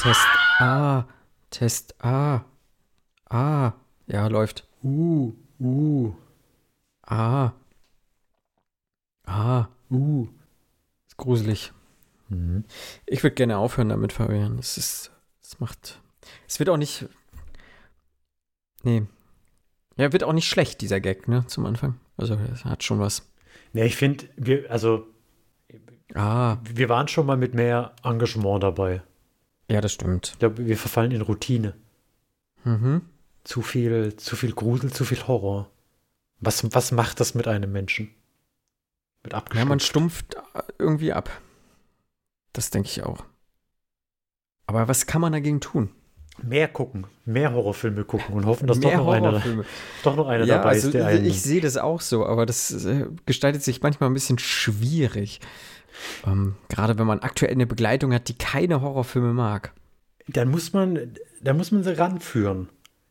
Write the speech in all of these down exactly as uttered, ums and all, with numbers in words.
Test A. Test A. A. Ja, läuft. Uh, uh. A. A. Uh. Ist gruselig. Mhm. Ich würde gerne aufhören damit, Fabian. Es ist, es macht, es wird auch nicht, nee. Ja, wird auch nicht schlecht, dieser Gag, ne, zum Anfang. Also, es hat schon was. Ne, ich finde, wir, also, Ah, wir waren schon mal mit mehr Engagement dabei. ja, das stimmt. Ich glaube, wir verfallen in Routine. Mhm. Zu viel, zu viel Grusel, zu viel Horror. Was, was macht das mit einem Menschen? Mit Ja, abgestumpft. man stumpft irgendwie ab. Das denke ich auch. Aber was kann man dagegen tun? Mehr gucken, mehr Horrorfilme gucken und hoffen, dass Mehr doch noch einer, Horrorfilme. doch noch einer Ja, dabei also ist, der einen. ich sehe das auch so, aber das äh, gestaltet sich manchmal ein bisschen schwierig. Ähm, gerade wenn man aktuell eine Begleitung hat, die keine Horrorfilme mag. Dann muss man, dann muss man sie ranführen.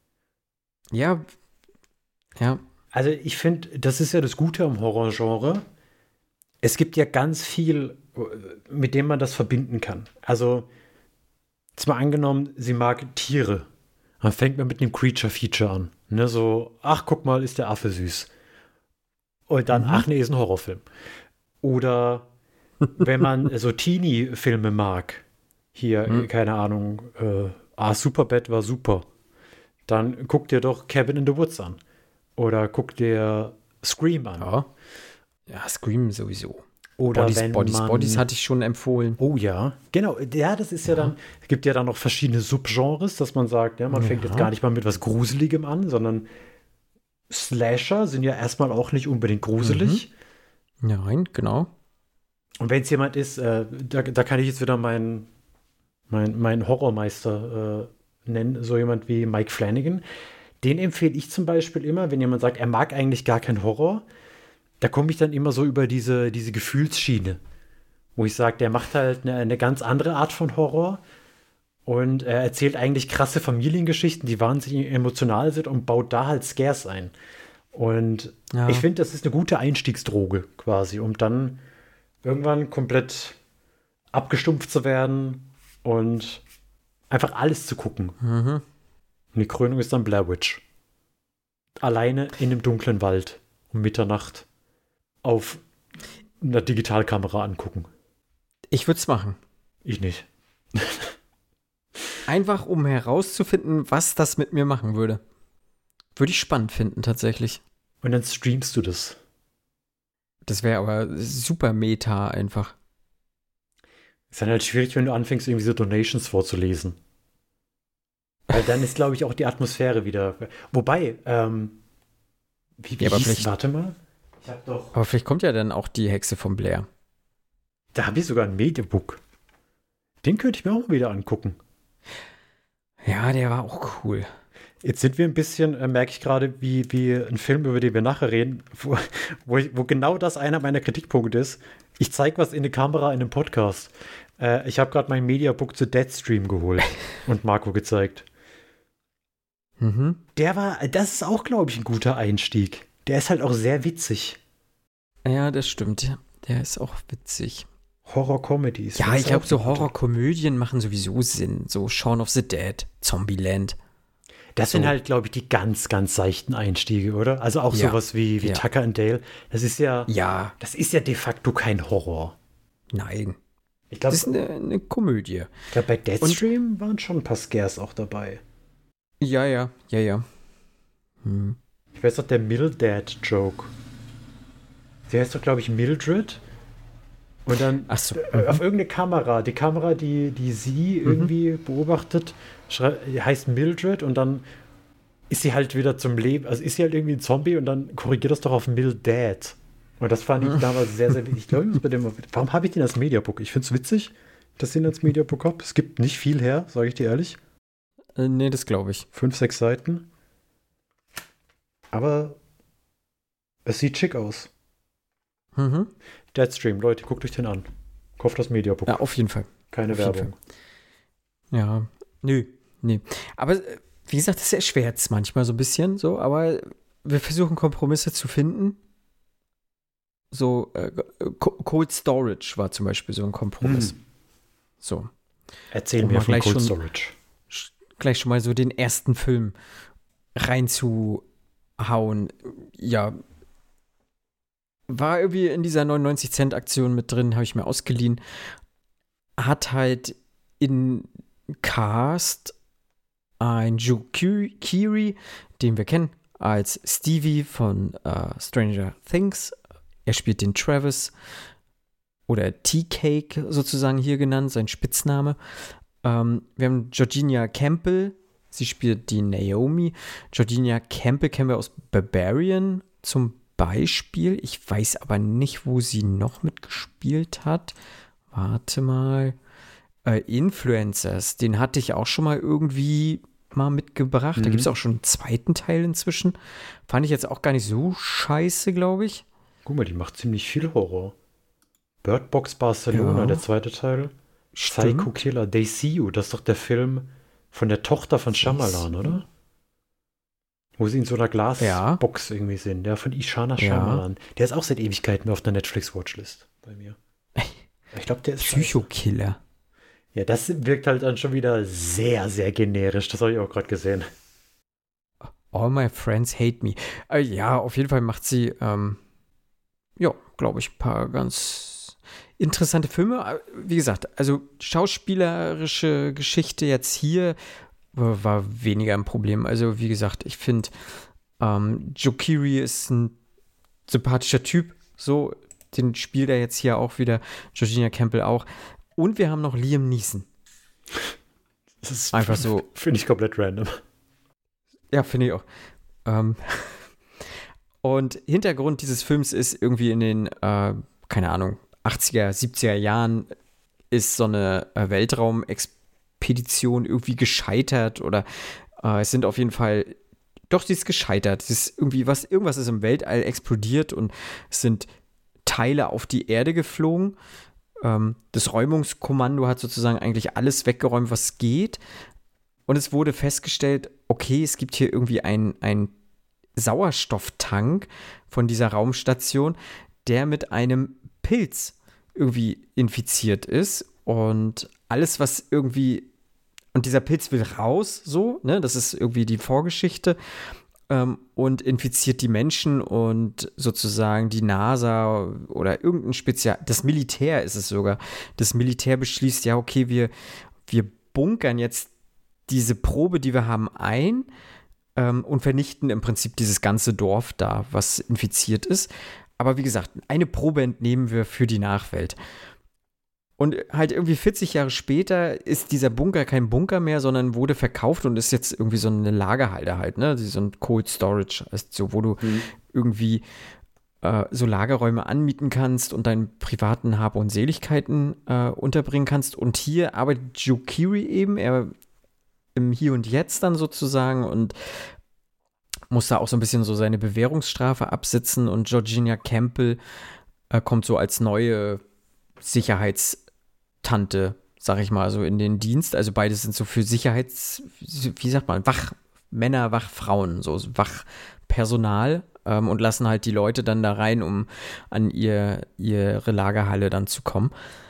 Ja, ja, Also ich finde, das ist ja das Gute am Horrorgenre. Es gibt ja ganz viel, mit dem man das verbinden kann. Also, jetzt mal angenommen, sie mag Tiere. Dann fängt man mit einem Creature-Feature an. Ne, so, ach, guck mal, ist der Affe süß. Und dann, Mhm. ach nee, ist ein Horrorfilm. Oder wenn man so Teenie-Filme mag, hier, Mhm. keine Ahnung, äh, ah, Superbad war super. Dann guck dir doch Cabin in the Woods an. Oder guck dir Scream an. ja. Ja, Scream sowieso. Oder Bodies, wenn Bodies, man, Bodies hatte ich schon empfohlen. Oh ja, genau. Ja, das ist ja, Ja. dann, es gibt ja dann noch verschiedene Subgenres, dass man sagt, ja, man fängt Ja. jetzt gar nicht mal mit was Gruseligem an, sondern Slasher sind ja erstmal auch nicht unbedingt gruselig. Nein, genau. Und wenn es jemand ist, äh, da, da kann ich jetzt wieder meinen mein, mein Horrormeister äh, nennen, so jemand wie Mike Flanagan. Den empfehle ich zum Beispiel immer, wenn jemand sagt, er mag eigentlich gar keinen Horror, da komme ich dann immer so über diese, diese Gefühlsschiene, wo ich sage, der macht halt eine, eine ganz andere Art von Horror und er erzählt eigentlich krasse Familiengeschichten, die wahnsinnig emotional sind und baut da halt Scares ein. Und Ja. ich finde, das ist eine gute Einstiegsdroge quasi, um dann irgendwann komplett abgestumpft zu werden und einfach alles zu gucken. Mhm. Und die Krönung ist dann Blair Witch. Alleine in einem dunklen Wald um Mitternacht auf einer Digitalkamera angucken. Ich würde es machen. Ich nicht. Einfach um herauszufinden, was das mit mir machen würde. Würde ich spannend finden, tatsächlich. Und dann streamst du das. Das wäre aber super Meta einfach. Ist dann halt schwierig, wenn du anfängst, irgendwie so Donations vorzulesen. Weil dann ist, glaube ich, auch die Atmosphäre wieder. Wobei, ähm, wie, wie Ja, aber hieß, vielleicht- warte mal. Ich hab doch. Aber vielleicht kommt ja dann auch die Hexe von Blair. Da habe ich sogar ein Mediabook. Den könnte ich mir auch mal wieder angucken. Ja, der war auch cool. Jetzt sind wir ein bisschen, äh, merke ich gerade, wie, wie ein Film, über den wir nachher reden, wo, wo, ich, wo genau das einer meiner Kritikpunkte ist. Ich zeige was in die Kamera in einem Podcast. Äh, ich habe gerade mein Mediabook zu Deadstream geholt und Marco gezeigt. Mhm. Der war, das ist auch, glaube ich, ein guter Einstieg. Der ist halt auch sehr witzig. Ja, das stimmt. Der ist auch witzig. Horror-Comedies. Ja, das ich ist glaube, auch so ein guter- Horrorkomödien machen sowieso Sinn. So Shaun of the Dead, Zombieland. Das sind so. halt, glaube ich, die ganz, ganz seichten Einstiege, oder? Also auch Ja. sowas wie, wie Ja. Tucker and Dale. Das ist ja, Ja, das ist ja de facto kein Horror. nein. Ich Das ist glaube, eine, eine Komödie. glaub, bei Deadstream waren schon ein paar Scares auch dabei. Ja, ja, ja, ja. Hm. Ich weiß doch, der Mildred-Joke. Der heißt doch, glaube ich, Mildred. Und dann Ach so. äh, auf irgendeine Kamera, die Kamera, die, die sie irgendwie beobachtet, schrei- heißt Mildred und dann ist sie halt wieder zum Leben, also ist sie halt irgendwie ein Zombie und dann korrigiert das doch auf Mildred. Und das fand ich damals sehr, sehr wichtig. Ich glaube, ich muss bei dem, warum habe ich den als Mediabook? Ich finde es witzig, dass ich den als Mediabook habe. Es gibt nicht viel her, sage ich dir ehrlich. Äh, nee, das glaube ich. Fünf, sechs Seiten. Aber es sieht schick aus. Mhm. Deadstream, Leute, guckt euch den an. Kauft das Mediabook. Ja, auf jeden Fall. Keine auf jeden Werbung. Ja, nö, nee. Aber äh, wie gesagt, das erschwert es manchmal so ein bisschen, so, aber wir versuchen Kompromisse zu finden. So, äh, Co- Cold Storage war zum Beispiel so ein Kompromiss. Hm. So. Erzähl um mir mal von gleich Cold schon, Storage. sch- gleich schon mal so den ersten Film reinzuhauen. Ja, war irgendwie in dieser neunundneunzig-Cent-Aktion mit drin, habe ich mir ausgeliehen. Hat halt in Cast ein Joe Ki- Keery, den wir kennen, als Stevie von äh, Stranger Things. Er spielt den Travis oder Tea-Cake sozusagen hier genannt, sein Spitzname. Ähm, wir haben Georgina Campbell, sie spielt die Naomi. Georgina Campbell kennen wir aus Barbarian zum Beispiel. Ich weiß aber nicht, wo sie noch mitgespielt hat. Warte mal. Äh, Influencers, den hatte ich auch schon mal irgendwie mal mitgebracht. Mhm. Da gibt es auch schon einen zweiten Teil inzwischen. Fand ich jetzt auch gar nicht so scheiße, glaube ich. Guck mal, die macht ziemlich viel Horror. Bird Box Barcelona, Ja. der zweite Teil. Psycho Stimmt. Killer, They See You, das ist doch der Film von der Tochter von They Shyamalan, See oder? Wo sie in so einer Ja. Glasbox irgendwie sind. Der von Ishana Ja. Shyamalan. Der ist auch seit Ewigkeiten auf der Netflix-Watchlist bei mir. Ich glaube, der ist scheiße. Psychokiller. Ja, das wirkt halt dann schon wieder sehr, sehr generisch. Das habe ich auch gerade gesehen. All my friends hate me. Äh, ja, auf jeden Fall macht sie, ähm, ja, glaube ich, ein paar ganz interessante Filme. Äh, Wie gesagt, also schauspielerische Geschichte jetzt hier war, war weniger ein Problem. Also wie gesagt, ich finde, ähm, Joe Keery ist ein sympathischer Typ. So, den spielt er jetzt hier auch wieder. Georgina Campbell auch. Und wir haben noch Liam Neeson. Das ist Einfach so. Finde ich komplett random. Ja, finde ich auch. Ähm, und Hintergrund dieses Films ist irgendwie in den, äh, keine Ahnung, achtziger, siebziger Jahren ist so eine äh, Weltraumexpedition irgendwie gescheitert oder äh, es sind auf jeden Fall, doch, sie ist gescheitert. Es ist irgendwie was, irgendwas ist im Weltall explodiert und es sind Teile auf die Erde geflogen. Ähm, das Räumungskommando hat sozusagen eigentlich alles weggeräumt, was geht. Und es wurde festgestellt, okay, es gibt hier irgendwie einen, einen Sauerstofftank von dieser Raumstation, der mit einem Pilz irgendwie infiziert ist. Und alles, was irgendwie, und dieser Pilz will raus, so, ne, das ist irgendwie die Vorgeschichte, ähm, und infiziert die Menschen und sozusagen die NASA oder irgendein Spezial, das Militär ist es sogar. Das Militär beschließt, ja, okay, wir, wir bunkern jetzt diese Probe, die wir haben, ein ähm, und vernichten im Prinzip dieses ganze Dorf da, was infiziert ist. Aber wie gesagt, eine Probe entnehmen wir für die Nachwelt. Und halt irgendwie vierzig Jahre später ist dieser Bunker kein Bunker mehr, sondern wurde verkauft und ist jetzt irgendwie so eine Lagerhalde halt, ne? So ein Cold Storage, also so, wo du Mhm. irgendwie äh, so Lagerräume anmieten kannst und deinen privaten Hab- und Seligkeiten äh, unterbringen kannst. Und hier arbeitet Joe Keery eben, er im Hier und Jetzt dann sozusagen und muss da auch so ein bisschen so seine Bewährungsstrafe absitzen und Georgina Campbell äh, kommt so als neue Sicherheitstante, sag ich mal, so in den Dienst. Also beide sind so für Sicherheits, wie sagt man, Wachmänner, Wachfrauen, so Wachpersonal ähm, und lassen halt die Leute dann da rein, um an ihr, ihre Lagerhalle dann zu kommen.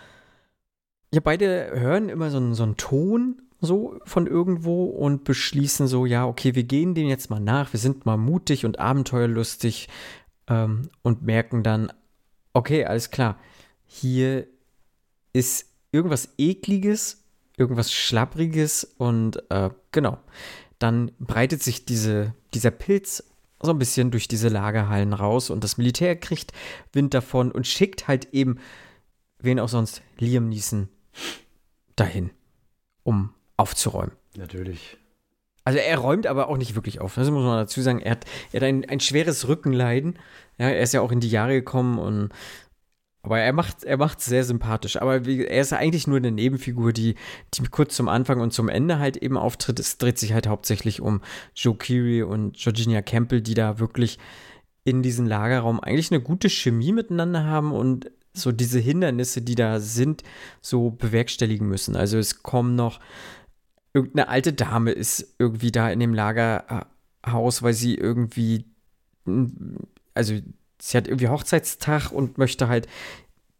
Ja, beide hören immer so einen, so einen Ton so von irgendwo und beschließen so, ja, okay, wir gehen dem jetzt mal nach, wir sind mal mutig und abenteuerlustig ähm, und merken dann, okay, alles klar, hier ist irgendwas Ekliges, irgendwas Schlappriges und äh, genau, dann breitet sich diese, dieser Pilz so ein bisschen durch diese Lagerhallen raus und das Militär kriegt Wind davon und schickt halt eben, wen auch sonst, Liam Neeson dahin, um aufzuräumen. Natürlich. Also er räumt aber auch nicht wirklich auf. Das muss man dazu sagen. Er hat, er hat ein, ein schweres Rückenleiden. Ja, er ist ja auch in die Jahre gekommen und aber er macht er macht sehr sympathisch. Aber wie, er ist eigentlich nur eine Nebenfigur, die, die kurz zum Anfang und zum Ende halt eben auftritt. Es dreht sich halt hauptsächlich um Joe Keery und Georgina Campbell, die da wirklich in diesem Lagerraum eigentlich eine gute Chemie miteinander haben und so diese Hindernisse, die da sind, so bewerkstelligen müssen. Also es kommen noch irgendeine alte Dame ist irgendwie da in dem Lagerhaus, weil sie irgendwie, also sie hat irgendwie Hochzeitstag und möchte halt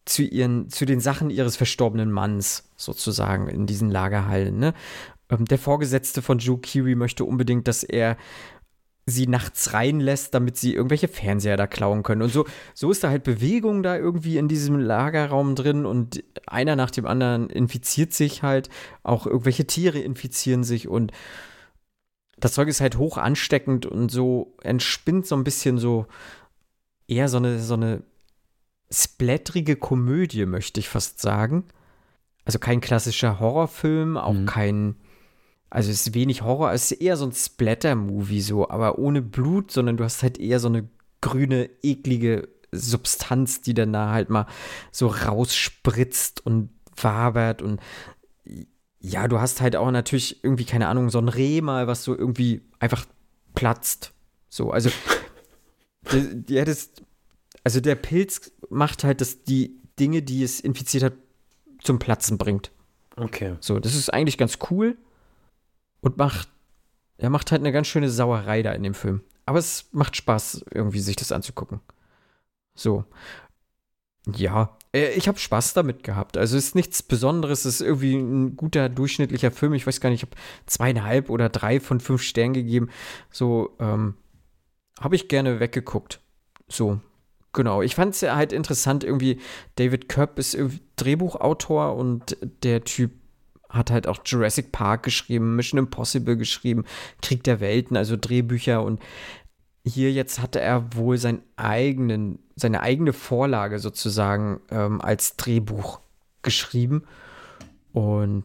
zu ihren, zu den Sachen ihres verstorbenen Manns sozusagen in diesen Lagerhallen, ne? Ähm, der Vorgesetzte von Joe Keery möchte unbedingt, dass er sie nachts reinlässt, damit sie irgendwelche Fernseher da klauen können. Und so, so ist da halt Bewegung da irgendwie in diesem Lagerraum drin und einer nach dem anderen infiziert sich halt, auch irgendwelche Tiere infizieren sich und das Zeug ist halt hoch ansteckend und so entspinnt so ein bisschen so eher so eine, so eine splatterige Komödie, möchte ich fast sagen. Also kein klassischer Horrorfilm, auch mhm. kein, also es ist wenig Horror, es ist eher so ein Splatter-Movie so, aber ohne Blut, sondern du hast halt eher so eine grüne, eklige Substanz, die dann da halt mal so rausspritzt und wabert und ja, du hast halt auch natürlich irgendwie, keine Ahnung, so ein Reh mal, was so irgendwie einfach platzt. So, also die, die hättest, also der Pilz macht halt, dass die Dinge, die es infiziert hat, zum Platzen bringt. Okay. So, das ist eigentlich ganz cool und macht, er macht halt eine ganz schöne Sauerei da in dem Film. Aber es macht Spaß, irgendwie sich das anzugucken. So. Ja, ich habe Spaß damit gehabt. Also es ist nichts Besonderes, es ist irgendwie ein guter, durchschnittlicher Film. Ich weiß gar nicht, ich habe zweieinhalb oder drei von fünf Sternen gegeben. So, ähm, habe ich gerne weggeguckt. So, genau. Ich fand es ja halt interessant, irgendwie, David Koepp ist irgendwie Drehbuchautor und der Typ hat halt auch Jurassic Park geschrieben, Mission Impossible geschrieben, Krieg der Welten, also Drehbücher und hier jetzt hatte er wohl seinen eigenen, seine eigene Vorlage sozusagen ähm, als Drehbuch geschrieben. Und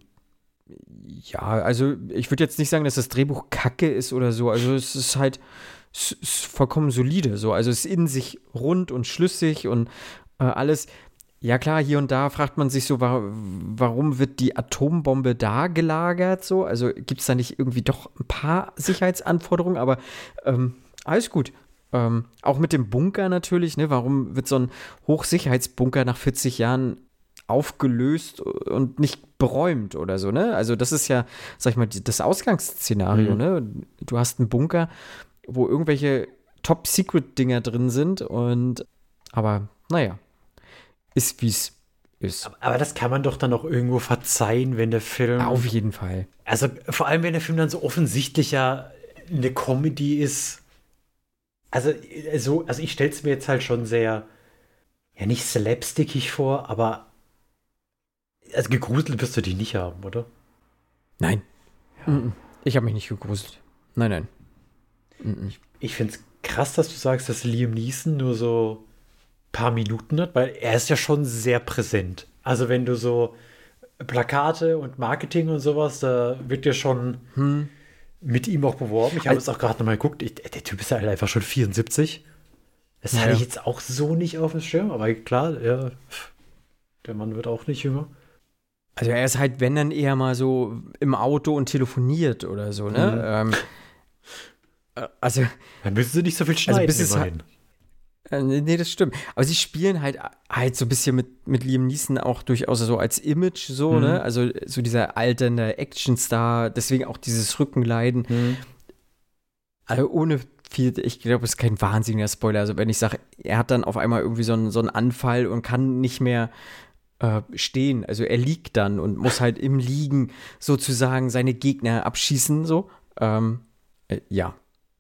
ja, also ich würde jetzt nicht sagen, dass das Drehbuch kacke ist oder so. Also es ist halt es ist vollkommen solide. So. Also es ist in sich rund und schlüssig und äh, alles. Ja klar, hier und da fragt man sich so, wa- warum wird die Atombombe da gelagert? So? Also gibt es da nicht irgendwie doch ein paar Sicherheitsanforderungen, aber ähm, alles gut. Ähm, auch mit dem Bunker natürlich, ne? Warum wird so ein Hochsicherheitsbunker nach vierzig Jahren aufgelöst und nicht beräumt oder so, ne? Also das ist ja, sag ich mal, die, das Ausgangsszenario, Mhm. ne? Du hast einen Bunker, wo irgendwelche Top-Secret-Dinger drin sind und aber, naja, ist wie es ist. Aber, aber das kann man doch dann auch irgendwo verzeihen, wenn der Film. Auf jeden Fall. Also vor allem, wenn der Film dann so offensichtlich ja eine Comedy ist. Also, so, also ich stelle es mir jetzt halt schon sehr, ja, nicht slapstickig vor, aber also gegruselt wirst du dich nicht haben, oder? Nein. Mm-mm. Ich habe mich nicht gegruselt. Nein, nein. Mm-mm. Ich finde es krass, dass du sagst, dass Liam Neeson nur so ein paar Minuten hat, weil er ist ja schon sehr präsent. Also wenn du so Plakate und Marketing und sowas, da wird ja schon Hm. mit ihm auch beworben. Ich habe jetzt auch gerade nochmal geguckt, ich, der Typ ist ja halt einfach schon vierundsiebzig. Das Ja, hatte ich ja. jetzt auch so nicht auf dem Schirm, aber klar, ja, der Mann wird auch nicht jünger. Also er ist halt, wenn dann eher mal so im Auto und telefoniert oder so, ne? Mhm. Ähm, äh, also, Dann müssen sie nicht so viel schneiden, bis es immerhin. äh, nee, nee, das stimmt. Aber sie spielen halt halt so ein bisschen mit, mit Liam Neeson auch durchaus so als Image so, Mhm. ne? Also so dieser alternde Actionstar, deswegen auch dieses Rückenleiden. Mhm. Also ohne viel, ich glaube, es ist kein wahnsinniger Spoiler. Also wenn ich sage, er hat dann auf einmal irgendwie so einen, so einen Anfall und kann nicht mehr äh, stehen. Also er liegt dann und muss halt im Liegen sozusagen seine Gegner abschießen, so. Ähm, äh, ja.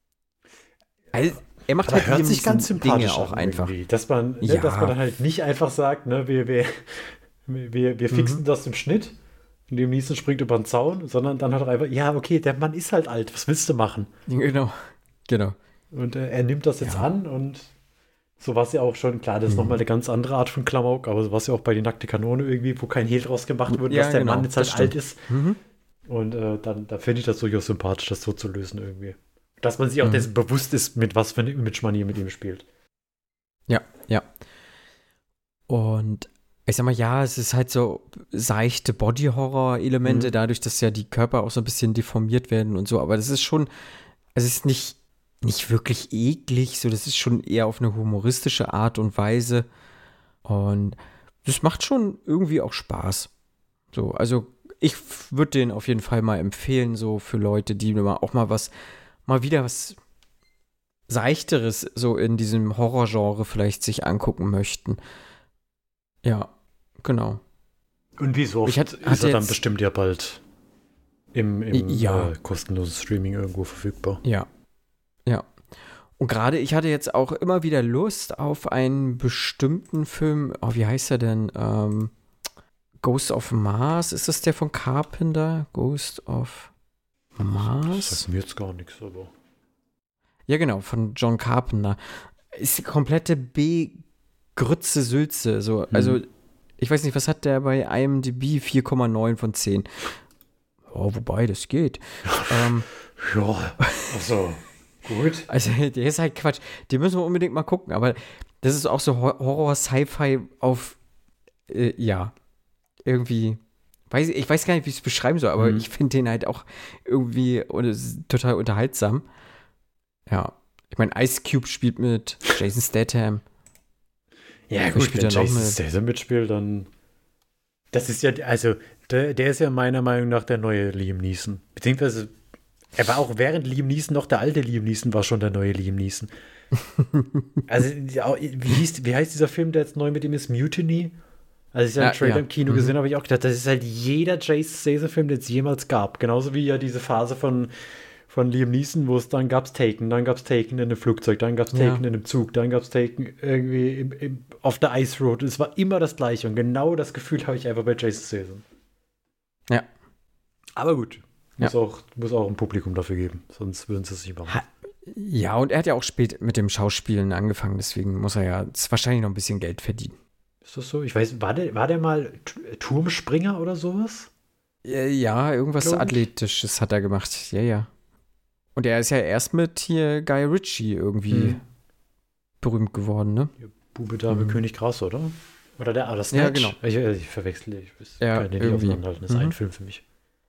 Also, er macht Aber halt hört Liam sich ganz Neeson sympathisch Dinge auch an einfach. irgendwie. Dass man, ne, Ja. dass man dann halt nicht einfach sagt, ne, wir, wir, wir, wir fixen Mhm. das im Schnitt, Liam Neeson springt über den Zaun, sondern dann hat er einfach, ja, okay, der Mann ist halt alt, was willst du machen? Genau. Genau. Und äh, er nimmt das jetzt Ja. an und so war es ja auch schon, klar, das ist Mhm. nochmal eine ganz andere Art von Klamauk, aber so war es ja auch bei die nackte Kanone irgendwie, wo kein Hehl draus gemacht wurde, Ja, dass der genau, Mann jetzt das halt alt stimmt. ist. Mhm. Und äh, dann da finde ich das durchaus sympathisch, das so zu lösen irgendwie. Dass man sich auch Mhm. dessen bewusst ist, mit was für ein Image man hier mit ihm spielt. Ja, ja. Und ich sag mal, ja, es ist halt so seichte Body-Horror-Elemente, Mhm. dadurch, dass ja die Körper auch so ein bisschen deformiert werden und so, aber das ist schon, es ist nicht, nicht wirklich eklig, so, das ist schon eher auf eine humoristische Art und Weise und das macht schon irgendwie auch Spaß. So, also ich würde den auf jeden Fall mal empfehlen, so für Leute, die mal auch mal was, mal wieder was Seichteres so in diesem Horrorgenre vielleicht sich angucken möchten. Ja, genau. Und wie so oft Ich hat- ist hatte er dann jetzt- bestimmt ja bald im, im Ja. äh, kostenlosen Streaming irgendwo verfügbar. Ja, ja. Und gerade ich hatte jetzt auch immer wieder Lust auf einen bestimmten Film. Oh, wie heißt er denn? Ähm, Ghost of Mars? Ist das der von Carpenter? Ghost of Das Mars? sagt mir jetzt gar nichts, aber. Ja, genau, von John Carpenter. Ist die komplette B-Grütze Sülze. So. Also, ich weiß nicht, was hat der bei IMDb? vier Komma neun von zehn. Oh, wobei, das geht. ähm, Ja, also gut. Also, der ist halt Quatsch. Den müssen wir unbedingt mal gucken. Aber das ist auch so Hor- Horror-Sci-Fi auf, äh, ja, irgendwie, weiß, ich weiß gar nicht, wie ich es beschreiben soll, aber Mhm. ich finde den halt auch irgendwie und es ist total unterhaltsam. Ja. Ich meine, Ice Cube spielt mit, Jason Statham. Ja, Wer gut, spielt wenn da noch Jason mit? Statham mitspielt, dann. Das ist ja, also, der, der ist ja meiner Meinung nach der neue Liam Neeson. Beziehungsweise, er war auch während Liam Neeson noch der alte Liam Neeson, war schon der neue Liam Neeson. Also, ja, wie, hieß, wie heißt dieser Film, der jetzt neu mit ihm ist? Mutiny? Als ich seinen Ja, Trailer ja. im Kino Mhm. gesehen habe, habe ich auch gedacht, das ist halt jeder Jason Statham-Film, den es jemals gab. Genauso wie ja diese Phase von, von Liam Neeson, wo es dann gab es Taken, dann gab es Taken in einem Flugzeug, dann gab es Ja. Taken in einem Zug, dann gab es Taken irgendwie im, im, auf der Ice Road. Es war immer das Gleiche und genau das Gefühl habe ich einfach bei Jason Statham. Ja. Aber gut, muss, Ja. auch, muss auch ein Publikum dafür geben, sonst würden sie es nicht machen. Ha- Ja, und er hat ja auch spät mit dem Schauspielen angefangen, deswegen muss er ja jetzt wahrscheinlich noch ein bisschen Geld verdienen. Ist das so? Ich weiß, war der, war der mal T- Turmspringer oder sowas? Ja, ja, irgendwas Glaub ich. Athletisches hat er gemacht. Ja, ja. Und er ist ja erst mit hier Guy Ritchie irgendwie Hm. berühmt geworden, ne? Bube, Dame, Mhm. König, Gras, oder? Oder der, ah, das Ja, Snatch. genau. Ich, ich verwechsel, ich Ja, kann den nicht irgendwie. auseinanderhalten. Das ist Mhm. ein Film für mich.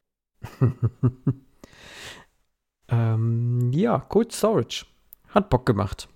ähm, ja, Cold Storage. Hat Bock gemacht.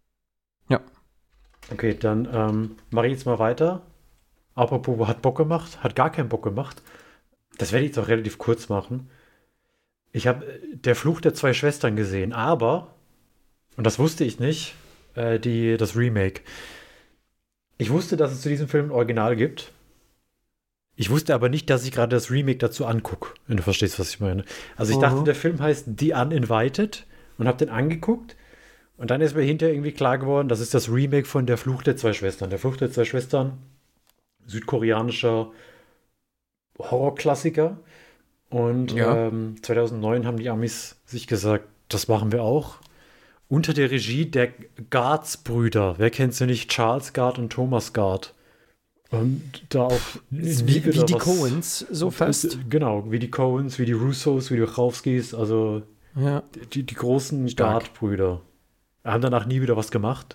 Okay, dann ähm, mache ich jetzt mal weiter. Apropos, hat Bock gemacht, hat gar keinen Bock gemacht. Das werde ich jetzt auch relativ kurz machen. Ich habe äh, Der Fluch der zwei Schwestern gesehen, aber, und das wusste ich nicht, äh, die, das Remake. Ich wusste, dass es zu diesem Film ein Original gibt. Ich wusste aber nicht, dass ich gerade das Remake dazu angucke, wenn du verstehst, was ich meine. Also ich Mhm. dachte, der Film heißt The Uninvited und habe den angeguckt. Und dann ist mir hinterher irgendwie klar geworden, das ist das Remake von Der Fluch der zwei Schwestern. Der Fluch der zwei Schwestern, südkoreanischer Horrorklassiker. Und Ja. ähm, zweitausendneun haben die Amis sich gesagt, das machen wir auch. Unter der Regie der Guards-Brüder. Wer kennt sie nicht? Charles Guard und Thomas Guard. Und da auch nie Wie, wie wieder die was- Coens, so fast. Genau, wie die Coens, wie die Russos, wie die Wachowskis, also Ja. die, die großen Stark. Guard-Brüder. Haben danach nie wieder was gemacht.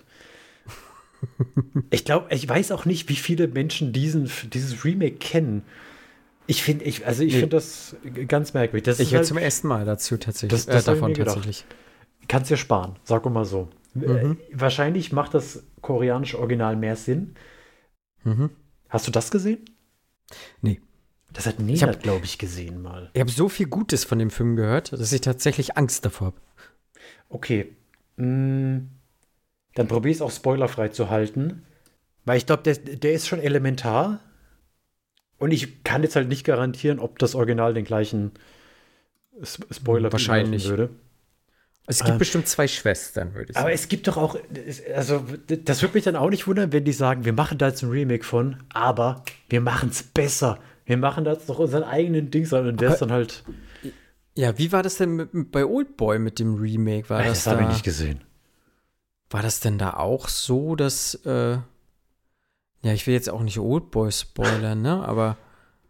Ich glaube, ich weiß auch nicht, wie viele Menschen diesen, dieses Remake kennen. Ich finde, ich, also ich Nee. finde das ganz merkwürdig. Das Ich ist höre halt, zum ersten Mal dazu tatsächlich. Das- das äh, hab ich davon mir gedacht. tatsächlich. kannst dir sparen, sag mal so. Mhm. Äh, wahrscheinlich macht das koreanische Original mehr Sinn. Mhm. Hast du das gesehen? Nee. Das hat Ich Nena, hab- glaube ich, gesehen mal. Ich habe so viel Gutes von dem Film gehört, dass ich tatsächlich Angst davor habe. Okay. Mm, dann probier es auch spoilerfrei zu halten. Weil ich glaube, der, der ist schon elementar. Und ich kann jetzt halt nicht garantieren, ob das Original den gleichen S- Spoiler Wahrscheinlich. beinhalten würde. Es gibt Ah. bestimmt zwei Schwestern, würde ich Aber sagen. es gibt doch auch, also das würde mich dann auch nicht wundern, wenn die sagen, wir machen da jetzt ein Remake von, aber wir machen es besser. Wir machen da jetzt doch unseren eigenen Dings an und der Aber- ist dann halt. Ja, wie war das denn mit, mit- bei Oldboy mit dem Remake? War Ey, das, das habe ich da, nicht gesehen. war das denn da auch so, dass, äh, ja, ich will jetzt auch nicht Oldboy spoilern, ne? Aber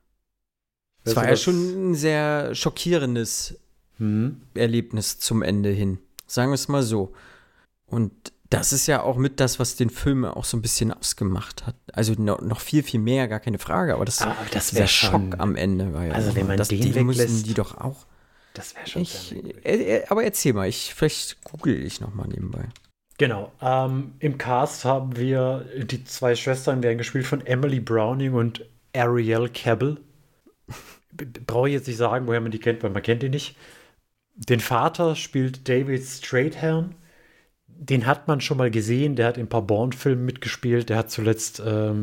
es Weißt war du ja was? schon ein sehr schockierendes Hm. Erlebnis zum Ende hin. Sagen wir es mal so. Und das ist ja auch mit das, was den Film auch so ein bisschen ausgemacht hat. Also no, noch viel, viel mehr, gar keine Frage. Aber das, Ah, aber das dieser wäre Schock schon. am Ende war ja. Also wenn man das, den den müssen weglässt- die doch auch. Das wäre schon Ich, sehr merkwürdig. äh, äh, aber erzähl mal, ich, vielleicht google ich noch mal nebenbei. Genau. Ähm, Im Cast haben wir die zwei Schwestern, werden gespielt von Emily Browning und Ariel Cabell. B- Brauche ich jetzt nicht sagen, woher man die kennt, weil man kennt die nicht. Den Vater spielt David Strathairn. Den hat man schon mal gesehen. Der hat in ein paar Bourne-Filmen mitgespielt. Der hat zuletzt ähm,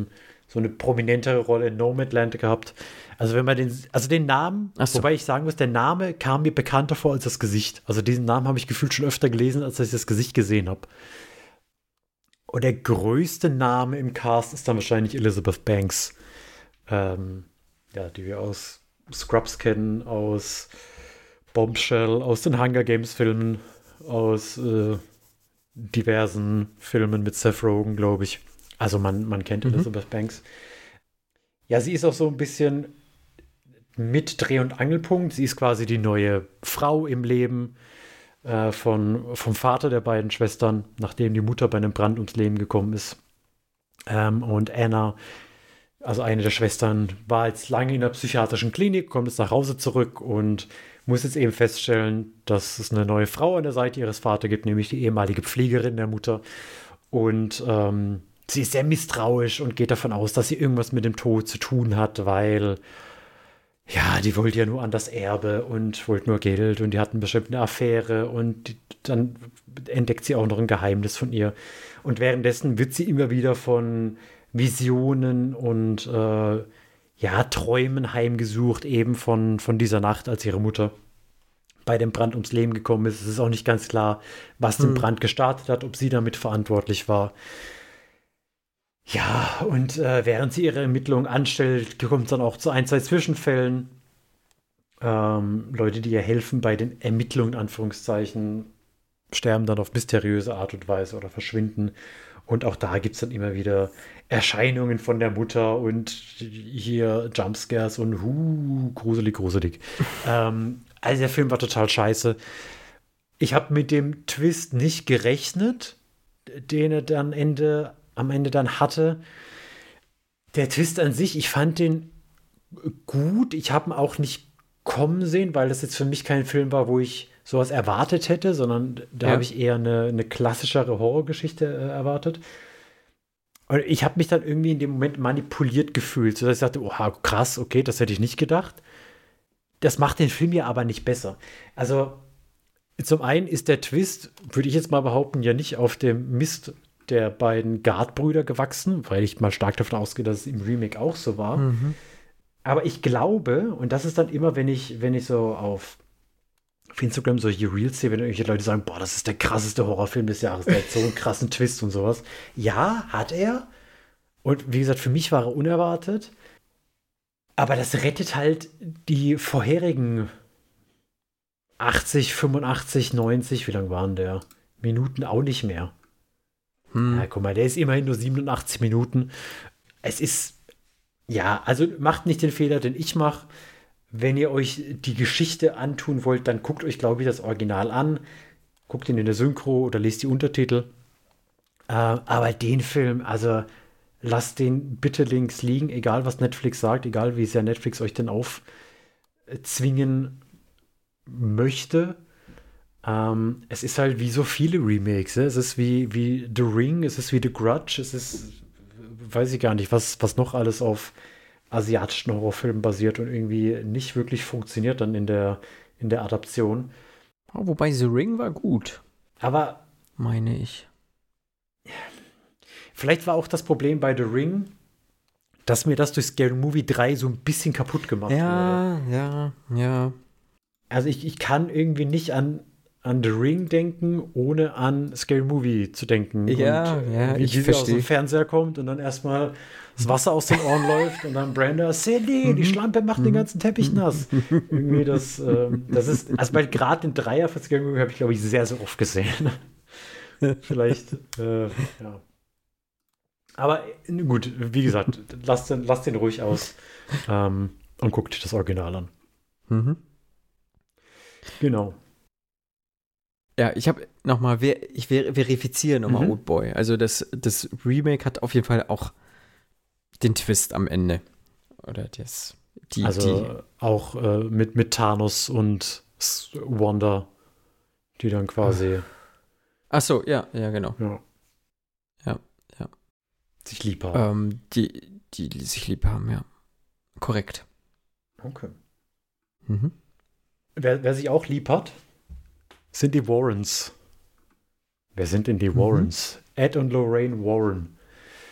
so eine prominentere Rolle in Nomadland gehabt. Also wenn man den, also den Namen, so. Wobei ich sagen muss, der Name kam mir bekannter vor als das Gesicht. Also diesen Namen habe ich gefühlt schon öfter gelesen, als ich das Gesicht gesehen habe. Und der größte Name im Cast ist dann wahrscheinlich Elizabeth Banks. Ähm, ja, die wir aus Scrubs kennen, aus Bombshell, aus den Hunger Games Filmen, aus äh, diversen Filmen mit Seth Rogen, glaube ich. Also man, man kennt mhm. Elizabeth Banks. Ja, sie ist auch so ein bisschen mit Dreh- und Angelpunkt. Sie ist quasi die neue Frau im Leben äh, von, vom Vater der beiden Schwestern, nachdem die Mutter bei einem Brand ums Leben gekommen ist. Ähm, und Anna, also eine der Schwestern, war jetzt lange in der psychiatrischen Klinik, kommt jetzt nach Hause zurück und muss jetzt eben feststellen, dass es eine neue Frau an der Seite ihres Vaters gibt, nämlich die ehemalige Pflegerin der Mutter. Und ähm, sie ist sehr misstrauisch und geht davon aus, dass sie irgendwas mit dem Tod zu tun hat, weil ja, die wollte ja nur an das Erbe und wollte nur Geld und die hatten bestimmt eine Affäre und die, dann entdeckt sie auch noch ein Geheimnis von ihr. Und währenddessen wird sie immer wieder von Visionen und äh, ja, Träumen heimgesucht, eben von, von dieser Nacht, als ihre Mutter bei dem Brand ums Leben gekommen ist. Es ist auch nicht ganz klar, was den hm. Brand gestartet hat, ob sie damit verantwortlich war. Ja, und äh, während sie ihre Ermittlungen anstellt, kommt es dann auch zu ein, zwei Zwischenfällen. Ähm, Leute, die ihr helfen bei den Ermittlungen, in Anführungszeichen, sterben dann auf mysteriöse Art und Weise oder verschwinden. Und auch da gibt es dann immer wieder Erscheinungen von der Mutter und hier Jumpscares und hu, gruselig, gruselig. ähm, also der Film war total scheiße. Ich habe mit dem Twist nicht gerechnet, den er dann Ende, am Ende dann hatte. Der Twist an sich, ich fand den gut. Ich habe ihn auch nicht kommen sehen, weil das jetzt für mich kein Film war, wo ich sowas erwartet hätte, sondern da ja. habe ich eher eine, eine klassischere Horrorgeschichte äh, erwartet. Und ich habe mich dann irgendwie in dem Moment manipuliert gefühlt, sodass ich sagte, oh, krass, okay, das hätte ich nicht gedacht. Das macht den Film ja aber nicht besser. Also zum einen ist der Twist, würde ich jetzt mal behaupten, ja nicht auf dem Mist der beiden Gard-Brüder gewachsen, weil ich mal stark davon ausgehe, dass es im Remake auch so war. Mhm. Aber ich glaube, und das ist dann immer, wenn ich, wenn ich so auf auf Instagram solche Reels sehe, wenn irgendwelche Leute sagen, boah, das ist der krasseste Horrorfilm des Jahres, der hat so einen krassen Twist und sowas. Ja, hat er. Und wie gesagt, für mich war er unerwartet. Aber das rettet halt die vorherigen achtzig, fünfundachtzig, neunzig, wie lang waren der? Minuten auch nicht mehr. Hm. Ja, guck mal, der ist immerhin nur siebenundachtzig Minuten. Es ist, ja, also macht nicht den Fehler, den ich mache. Wenn ihr euch die Geschichte antun wollt, dann guckt euch, glaube ich, das Original an. Guckt ihn in der Synchro oder lest die Untertitel. Äh, aber den Film, also lasst den bitte links liegen, egal was Netflix sagt, egal wie sehr Netflix euch denn aufzwingen möchte. Ähm, es ist halt wie so viele Remakes. Ne? Es ist wie, wie The Ring, es ist wie The Grudge, es ist, weiß ich gar nicht, was, was noch alles auf asiatischen Horrorfilmen basiert und irgendwie nicht wirklich funktioniert dann in der, in der Adaption. Oh, wobei The Ring war gut. Aber meine ich. Vielleicht war auch das Problem bei The Ring, dass mir das durch Scary Movie drei so ein bisschen kaputt gemacht ja, wurde. Ja, ja, ja. Also ich, ich kann irgendwie nicht an, an The Ring denken, ohne an Scary Movie zu denken. Ja, und, ja, wie, ich wie verstehe. sie aus dem Fernseher kommt und dann erstmal das Wasser aus den Ohren läuft und dann Brenda, Cindy, die Schlampe macht den ganzen Teppich nass. Irgendwie das, ähm, das ist, also bei gerade den Dreier von Scary Movie habe ich, glaube ich, sehr, sehr oft gesehen. Vielleicht, äh, ja. Aber gut, wie gesagt, lasst den, lasst den ruhig aus ähm, und guckt das Original an. Mhm. Genau. Ja, ich habe nochmal, ich ver verifiziere nochmal Mhm. Oldboy. Also das, das Remake hat auf jeden Fall auch den Twist am Ende. Oder das, die, also die. auch äh, mit, mit Thanos und Wanda, die dann quasi Ach so, ja, ja, genau. ja, Ja, ja. sich lieb haben. Ähm, die, die, die sich lieb haben, ja. Korrekt. Okay. Mhm. Wer, wer sich auch lieb hat, sind die Warrens. Wer sind denn die Mhm. Warrens? Ed und Lorraine Warren.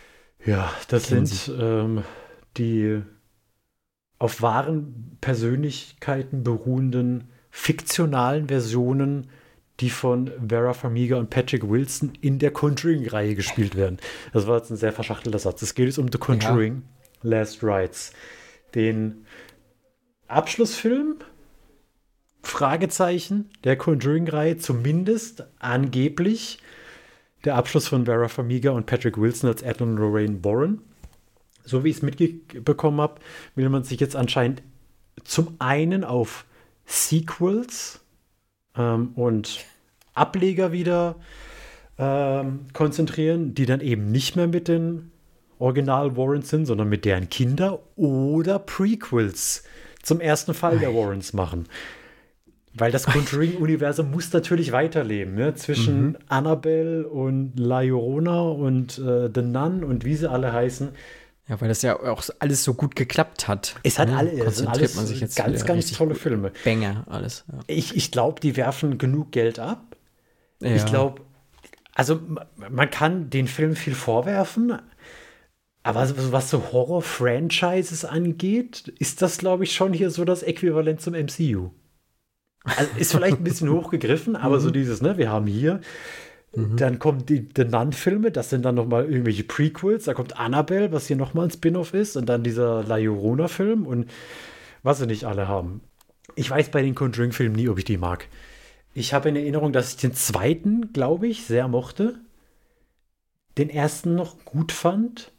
Ja, das Kennen sind ähm, die auf wahren Persönlichkeiten beruhenden fiktionalen Versionen, die von Vera Farmiga und Patrick Wilson in der Conjuring-Reihe gespielt werden. Das war jetzt ein sehr verschachtelter Satz. Es geht jetzt um The Ja. Conjuring, Last Rites. Den Abschlussfilm, Fragezeichen, der Conjuring-Reihe, zumindest angeblich der Abschluss von Vera Farmiga und Patrick Wilson als Ed und Lorraine Warren. So wie ich es mitbekommen habe, will man sich jetzt anscheinend zum einen auf Sequels ähm, und Ableger wieder ähm, konzentrieren, die dann eben nicht mehr mit den Original Warrens sind, sondern mit deren Kinder oder Prequels zum ersten Fall der Warrens machen. Weil das Conjuring-Universum muss natürlich weiterleben, ne? Zwischen Mhm. Annabelle und La Llorona und äh, The Nun und wie sie alle heißen. Ja, weil das ja auch alles so gut geklappt hat. Es hat ne? alle, es sind Konzentriert alles man sich jetzt ganz, wieder ganz richtig tolle gut. Filme. Banger, alles. Ja. Ich, ich glaube, die werfen genug Geld ab. Ja. Ich glaube, also m- man kann den Film viel vorwerfen, aber so- was so Horror-Franchises angeht, ist das, glaube ich, schon hier so das Äquivalent zum M C U. Also ist vielleicht ein bisschen hochgegriffen, aber so dieses, ne, wir haben hier, dann kommen die, die Nun-Filme, das sind dann nochmal irgendwelche Prequels, da kommt Annabelle, was hier nochmal ein Spin-off ist, und dann dieser La Llorona-Film und was sie nicht alle haben. Ich weiß bei den Conjuring-Filmen nie, ob ich die mag. Ich habe in Erinnerung, dass ich den zweiten, glaube ich, sehr mochte. Den ersten noch gut fand.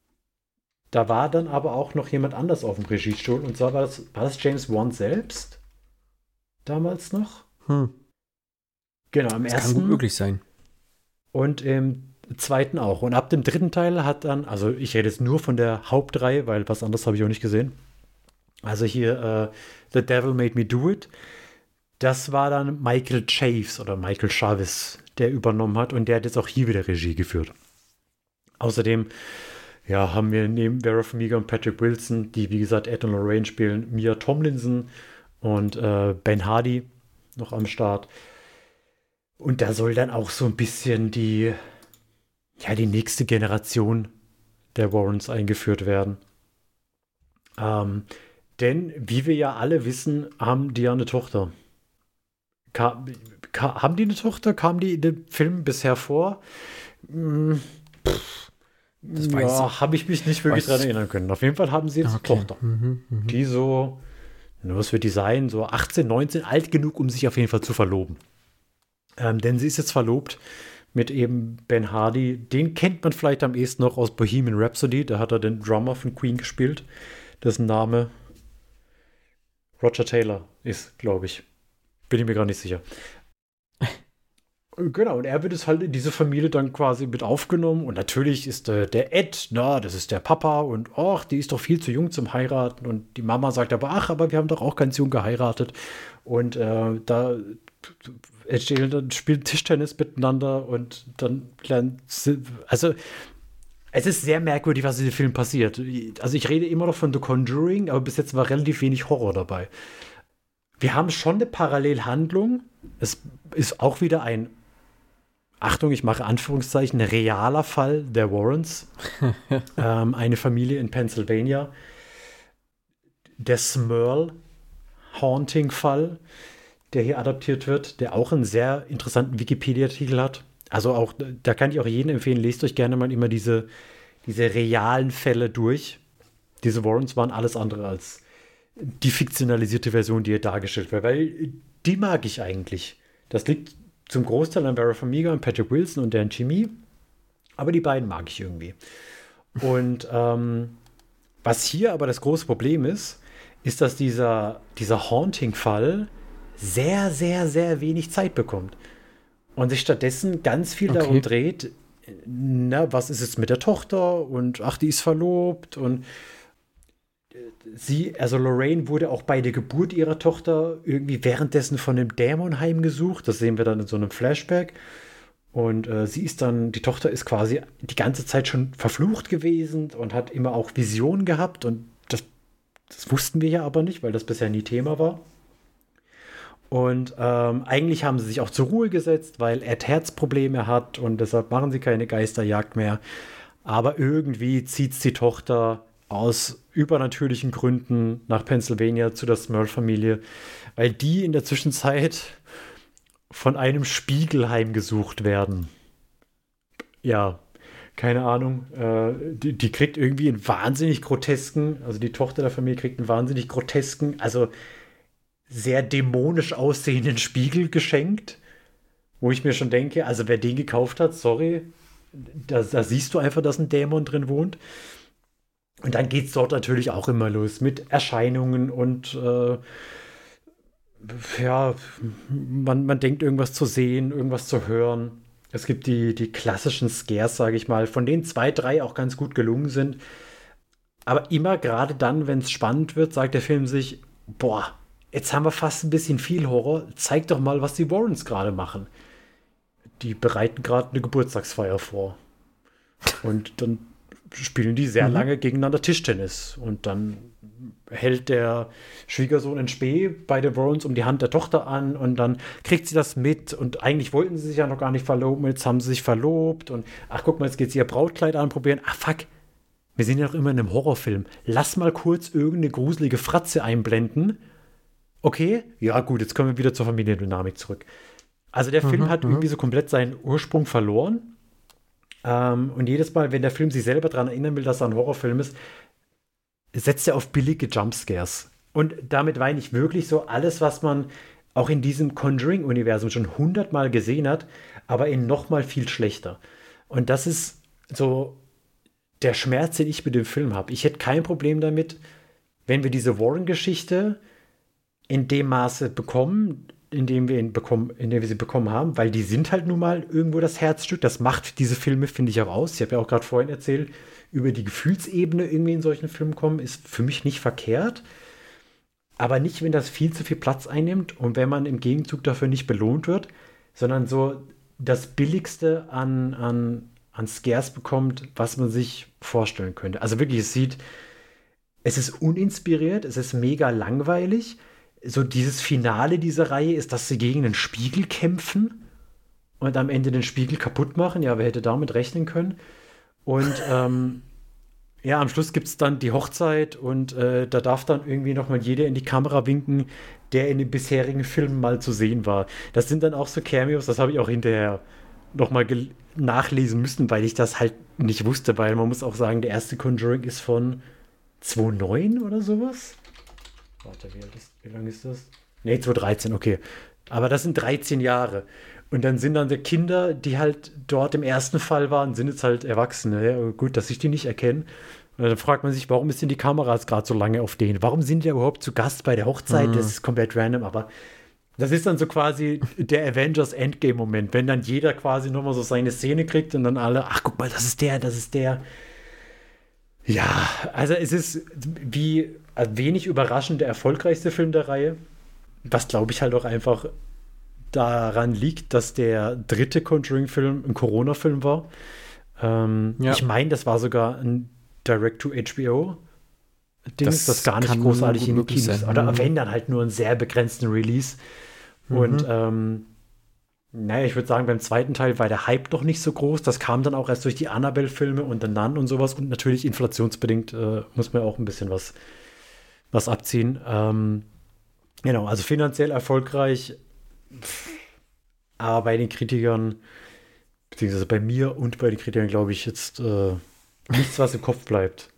Da war dann aber auch noch jemand anders auf dem Regiestuhl. Und zwar war das, war das James Wan selbst? Damals noch? Hm. Genau, im Das kann gut ersten möglich sein. und im zweiten auch. Und ab dem dritten Teil hat dann, also ich rede jetzt nur von der Hauptreihe, weil was anderes habe ich auch nicht gesehen. Also hier äh, The Devil Made Me Do It. Das war dann Michael Chaves oder Michael Chaves, der übernommen hat und der hat jetzt auch hier wieder Regie geführt. Außerdem, ja, haben wir neben Vera Farmiga und Patrick Wilson, die wie gesagt Ed und Lorraine spielen, Mia Tomlinson und äh, Ben Hardy noch am Start. Und da soll dann auch so ein bisschen die, ja, die nächste Generation der Warrens eingeführt werden. Ähm, denn, wie wir ja alle wissen, haben die ja eine Tochter. Ka ka haben die eine Tochter? Kam die in dem Film bisher vor? Hm, Das weiß ja, habe ich mich nicht wirklich weiß- dran erinnern können. Auf jeden Fall haben sie jetzt Okay. eine Tochter. Mhm, mhm. Die so, na, was wird die sein? So achtzehn, neunzehn, alt genug, um sich auf jeden Fall zu verloben. Ähm, denn sie ist jetzt verlobt mit eben Ben Hardy. Den kennt man vielleicht am ehesten noch aus Bohemian Rhapsody. Da hat er den Drummer von Queen gespielt. Dessen Name Roger Taylor ist, glaube ich. Bin ich mir gar nicht sicher. Genau, und er wird es halt in diese Familie dann quasi mit aufgenommen. Und natürlich ist äh, der Ed, na, das ist der Papa. Und ach, die ist doch viel zu jung zum Heiraten. Und die Mama sagt aber, ach, aber wir haben doch auch ganz jung geheiratet. Und äh, da erzählen dann, spielen Tischtennis miteinander und dann lernen sie, also es ist sehr merkwürdig, was in dem Film passiert. Also ich rede immer noch von The Conjuring, aber bis jetzt war relativ wenig Horror dabei. Wir haben schon eine Parallelhandlung. Es ist auch wieder ein, Achtung, ich mache Anführungszeichen, realer Fall der Warrens. ähm, eine Familie in Pennsylvania. Der Smurl Haunting-Fall, der hier adaptiert wird, der auch einen sehr interessanten Wikipedia-Artikel hat. Also auch, da kann ich auch jedem empfehlen, lest euch gerne mal immer diese, diese realen Fälle durch. Diese Warrens waren alles andere als die fiktionalisierte Version, die hier dargestellt wird, weil die mag ich eigentlich. Das liegt zum Großteil an Vera Farmiga und Patrick Wilson und deren Chemie, aber die beiden mag ich irgendwie. Und ähm, was hier aber das große Problem ist, ist, dass dieser, dieser Haunting-Fall sehr, sehr, sehr wenig Zeit bekommt. Und sich stattdessen ganz viel Okay. darum dreht, na, was ist jetzt mit der Tochter und ach, die ist verlobt und sie, also Lorraine wurde auch bei der Geburt ihrer Tochter irgendwie währenddessen von einem Dämon heimgesucht. Das sehen wir dann in so einem Flashback. Und äh, sie ist dann, die Tochter ist quasi die ganze Zeit schon verflucht gewesen und hat immer auch Visionen gehabt. Und das, das wussten wir ja aber nicht, weil das bisher nie Thema war. Und ähm, eigentlich haben sie sich auch zur Ruhe gesetzt, weil Ed Herzprobleme hat und deshalb machen sie keine Geisterjagd mehr. aber irgendwie zieht die Tochter aus übernatürlichen Gründen nach Pennsylvania zu der Smurf-Familie, weil die in der Zwischenzeit von einem Spiegel heimgesucht werden. Ja, keine Ahnung. Äh, die, die kriegt irgendwie einen wahnsinnig grotesken, also die Tochter der Familie kriegt einen wahnsinnig grotesken, also sehr dämonisch aussehenden Spiegel geschenkt, wo ich mir schon denke, also wer den gekauft hat, sorry, da, da siehst du einfach, dass ein Dämon drin wohnt. Und dann geht es dort natürlich auch immer los mit Erscheinungen und äh, ja, man, man denkt irgendwas zu sehen, irgendwas zu hören. Es gibt die, die klassischen Scares, sage ich mal, von denen zwei, drei auch ganz gut gelungen sind. Aber immer gerade dann, wenn es spannend wird, sagt der Film sich, boah, jetzt haben wir fast ein bisschen viel Horror. Zeig doch mal, was die Warrens gerade machen. Die bereiten gerade eine Geburtstagsfeier vor. Und dann spielen die sehr mhm. lange gegeneinander Tischtennis. Und dann hält der Schwiegersohn in Spee bei den Warrens um die Hand der Tochter an und dann kriegt sie das mit und eigentlich wollten sie sich ja noch gar nicht verloben, jetzt haben sie sich verlobt und ach, guck mal, jetzt geht sie ihr Brautkleid anprobieren. Ach, fuck, wir sind ja noch immer in einem Horrorfilm. Lass mal kurz irgendeine gruselige Fratze einblenden. Okay, ja gut, jetzt kommen wir wieder zur Familiendynamik zurück. Also der mhm, Film hat mhm. irgendwie so komplett seinen Ursprung verloren. Ähm, und jedes Mal, wenn der Film sich selber daran erinnern will, dass er ein Horrorfilm ist, setzt er auf billige Jumpscares. Und damit meine ich wirklich so alles, was man auch in diesem Conjuring-Universum schon hundertmal gesehen hat, aber in noch mal viel schlechter. Und das ist so der Schmerz, den ich mit dem Film habe. Ich hätte kein Problem damit, wenn wir diese Warren-Geschichte in dem Maße bekommen, in dem wir ihn bekommen, in dem wir sie bekommen haben, weil die sind halt nun mal irgendwo das Herzstück. Das macht diese Filme, finde ich, auch aus. Ich habe ja auch gerade vorhin erzählt, über die Gefühlsebene irgendwie in solchen Filmen kommen, ist für mich nicht verkehrt. Aber nicht, wenn das viel zu viel Platz einnimmt und wenn man im Gegenzug dafür nicht belohnt wird, sondern so das Billigste an, an, an Scares bekommt, was man sich vorstellen könnte. Also wirklich, es sieht, es ist uninspiriert, es ist mega langweilig. So dieses Finale dieser Reihe ist, dass sie gegen einen Spiegel kämpfen und am Ende den Spiegel kaputt machen. Ja, wer hätte damit rechnen können? Und ähm, ja, am Schluss gibt es dann die Hochzeit und äh, da darf dann irgendwie nochmal jeder in die Kamera winken, der in den bisherigen Filmen mal zu sehen war. Das sind dann auch so Cameos, das habe ich auch hinterher nochmal nachlesen müssen, weil ich das halt nicht wusste, weil man muss auch sagen, der erste Conjuring ist von zweitausendneun oder sowas. Warte, wie, alt ist, wie lange ist das? Nee, zweitausenddreizehn, okay. Aber das sind dreizehn Jahre. Und dann sind dann die Kinder, die halt dort im ersten Fall waren, sind jetzt halt Erwachsene. Ja, gut, dass ich die nicht erkenne. Und dann fragt man sich, warum ist denn die Kameras gerade so lange auf denen? Warum sind die überhaupt zu Gast bei der Hochzeit? Mhm. Das ist komplett random, aber das ist dann so quasi der Avengers Endgame-Moment, wenn dann jeder quasi nochmal so seine Szene kriegt und dann alle, ach, guck mal, das ist der, das ist der. Ja, also es ist wie wenig überraschend der erfolgreichste Film der Reihe, was glaube ich halt auch einfach daran liegt, dass der dritte Conjuring-Film ein Corona-Film war. Ähm, ja. Ich meine, das war sogar ein Direct-to-H B O-Ding, das, das gar nicht großartig in den Kinos, oder wenn, dann halt nur einen sehr begrenzten Release. Mhm. Und ähm, naja, ich würde sagen, beim zweiten Teil war der Hype doch nicht so groß. Das kam dann auch erst durch die Annabelle-Filme und The Nun und sowas. Und natürlich inflationsbedingt äh, muss man auch ein bisschen was, was abziehen. Ähm, genau, also finanziell erfolgreich. Aber bei den Kritikern, beziehungsweise bei mir und bei den Kritikern, glaube ich, jetzt äh, nichts, was im Kopf bleibt.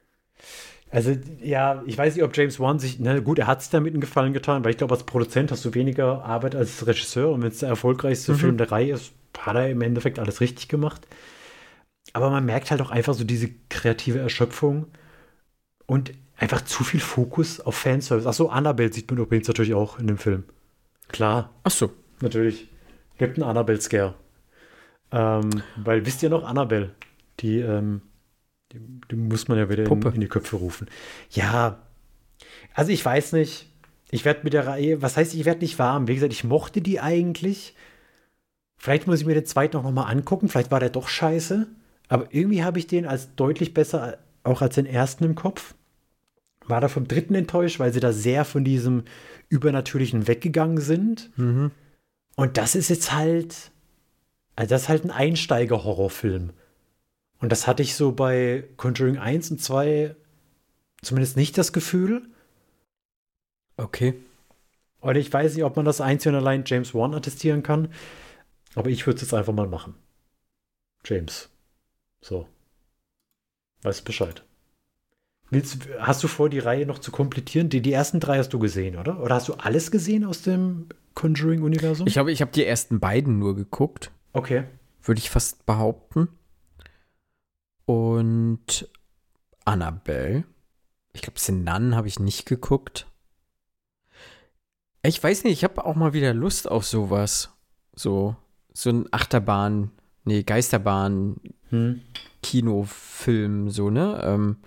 Also, ja, ich weiß nicht, ob James Wan sich, na gut, er hat sich damit einen Gefallen getan, weil ich glaube, als Produzent hast du weniger Arbeit als Regisseur und wenn es der erfolgreichste mhm. Film der Reihe ist, hat er im Endeffekt alles richtig gemacht. Aber man merkt halt auch einfach so diese kreative Erschöpfung und einfach zu viel Fokus auf Fanservice. Achso, Annabelle sieht man übrigens natürlich auch in dem Film. Klar. Ach so. Natürlich. Gibt einen Annabelle-Scare. Ähm, weil, wisst ihr noch, Annabelle, die, ähm, die, die muss man ja wieder in, in die Köpfe rufen. Ja, also ich weiß nicht. Ich werde mit der Reihe, was heißt, ich werde nicht warm? Wie gesagt, ich mochte die eigentlich. Vielleicht muss ich mir den zweiten auch noch mal angucken. Vielleicht war der doch scheiße. Aber irgendwie habe ich den als deutlich besser, auch als den ersten im Kopf. War da vom dritten enttäuscht, weil sie da sehr von diesem Übernatürlichen weggegangen sind. Mhm. Und das ist jetzt halt, also das ist halt ein Einsteiger-Horrorfilm. Und das hatte ich so bei Conjuring eins und zwei zumindest nicht das Gefühl. Okay. Und ich weiß nicht, ob man das einzig und allein James Wan attestieren kann. Aber ich würde es jetzt einfach mal machen. James. So. Weißt Bescheid. Willst, hast du vor, die Reihe noch zu komplettieren? Die, die ersten drei hast du gesehen, oder? Oder hast du alles gesehen aus dem Conjuring-Universum? Ich glaube, ich habe die ersten beiden nur geguckt. Okay. Würde ich fast behaupten. Und Annabelle. Ich glaube, Sinan habe ich nicht geguckt. Ich weiß nicht, ich habe auch mal wieder Lust auf sowas. So, so ein Achterbahn, nee, Geisterbahn, Hm. Kinofilm, so, ne? Ähm,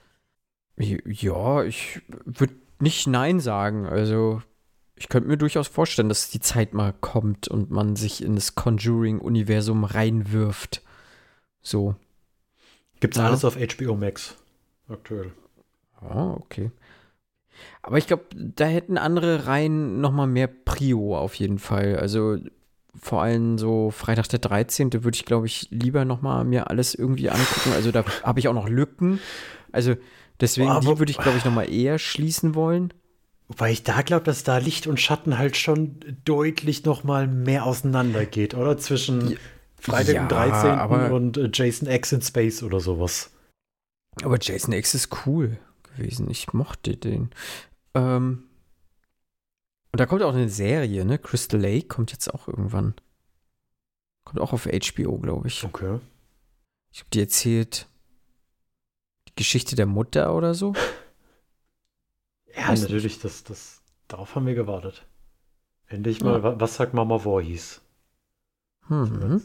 ja, ich würde nicht Nein sagen. Also, ich könnte mir durchaus vorstellen, dass die Zeit mal kommt und man sich in das Conjuring-Universum reinwirft. So. Gibt's Ja. alles auf H B O Max aktuell. Ah, okay. Aber ich glaube, da hätten andere Reihen noch mal mehr Prio auf jeden Fall. Also vor allem so Freitag der dreizehnte würde ich, glaube ich, lieber noch mal mir alles irgendwie angucken. Also da habe ich auch noch Lücken. Also deswegen, Aber- die würde ich, glaube ich, noch mal eher schließen wollen. Wobei ich da glaube, dass da Licht und Schatten halt schon deutlich noch mal mehr auseinander geht, oder? Zwischen Freitag Ja, dem dreizehnten aber- und äh, Jason X in Space oder sowas. Aber Jason X ist cool gewesen. Ich mochte den. Ähm, und da kommt auch eine Serie, ne? Crystal Lake kommt jetzt auch irgendwann. Kommt auch auf H B O, glaube ich. Okay. Ich glaube, die erzählt die Geschichte der Mutter oder so. Ja, Weiß natürlich, das, das, darauf haben wir gewartet. Endlich Ja. mal, wa- was sagt Mama Voorhees? Mhm.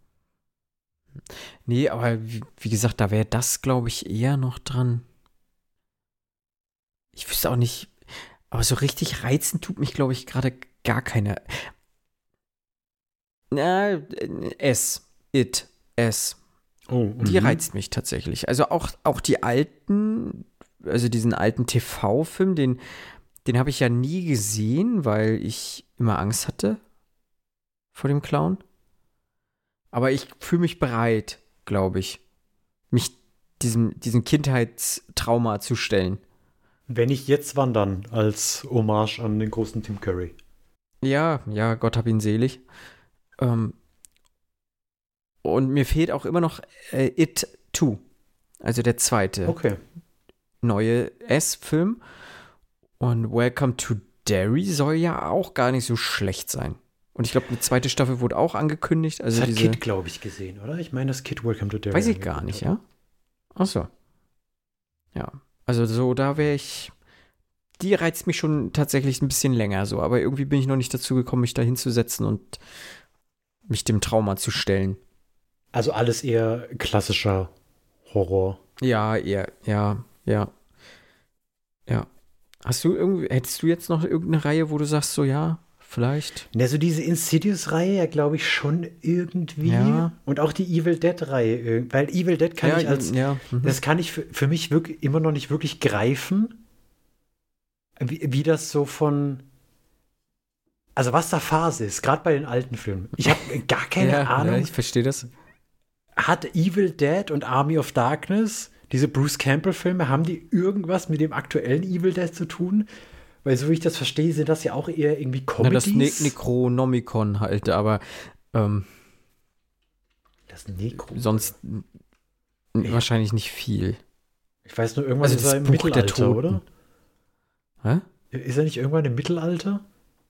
Nee, aber wie, wie gesagt, da wäre das, glaube ich, eher noch dran. Ich wüsste auch nicht, aber so richtig reizen tut mich, glaube ich, gerade gar keine. Na, äh, S. It. S. Oh, Die mhm. reizt mich tatsächlich. Also auch, auch die alten, also diesen alten T V-Film, den, den habe ich ja nie gesehen, weil ich immer Angst hatte vor dem Clown. Aber ich fühle mich bereit, glaube ich, mich diesem, diesem Kindheitstrauma zu stellen. Wenn nicht jetzt, wann dann? Als Hommage an den großen Tim Curry. Ja, ja, Gott hab ihn selig. Ähm, und mir fehlt auch immer noch äh, It zwei, also der zweite Okay. neue S-Film. Und Welcome to Derry soll ja auch gar nicht so schlecht sein. Und ich glaube, eine zweite Staffel wurde auch angekündigt. Also Das hat diese, Kid, glaube ich, gesehen, oder? Ich meine, das Kid Welcome to Derry. weiß ich gar nicht, ja? Ach so. Ja, also so, da wäre ich, die reizt mich schon tatsächlich ein bisschen länger so, aber irgendwie bin ich noch nicht dazu gekommen, mich da hinzusetzen und mich dem Trauma zu stellen. Also alles eher klassischer Horror. Ja, eher, ja, ja. Ja. Hast du irgendwie, hättest du jetzt noch irgendeine Reihe, wo du sagst, so ja, vielleicht? Ne, so diese Insidious-Reihe, ja, glaube ich, schon irgendwie. Ja. Und auch die Evil Dead-Reihe. äh, Weil Evil Dead kann ja, ich als, ja, mhm. das kann ich für, für mich wirklich immer noch nicht wirklich greifen, wie, wie das so von, also was da Phase ist, gerade bei den alten Filmen. Ich habe gar keine ja, Ahnung. Ja, ich verstehe das. Hat Evil Dead und Army of Darkness, diese Bruce Campbell-Filme, haben die irgendwas mit dem aktuellen Evil Dead zu tun? Weil so wie ich das verstehe, sind das ja auch eher irgendwie Na, das Comedies. ne Necronomicon halt, aber ähm, das Necro. sonst n- Nee. wahrscheinlich nicht viel. Ich weiß nur, irgendwann Also ist das er im Buch der Mittelalter, Toten. oder? Hä? Ist er nicht irgendwann im Mittelalter?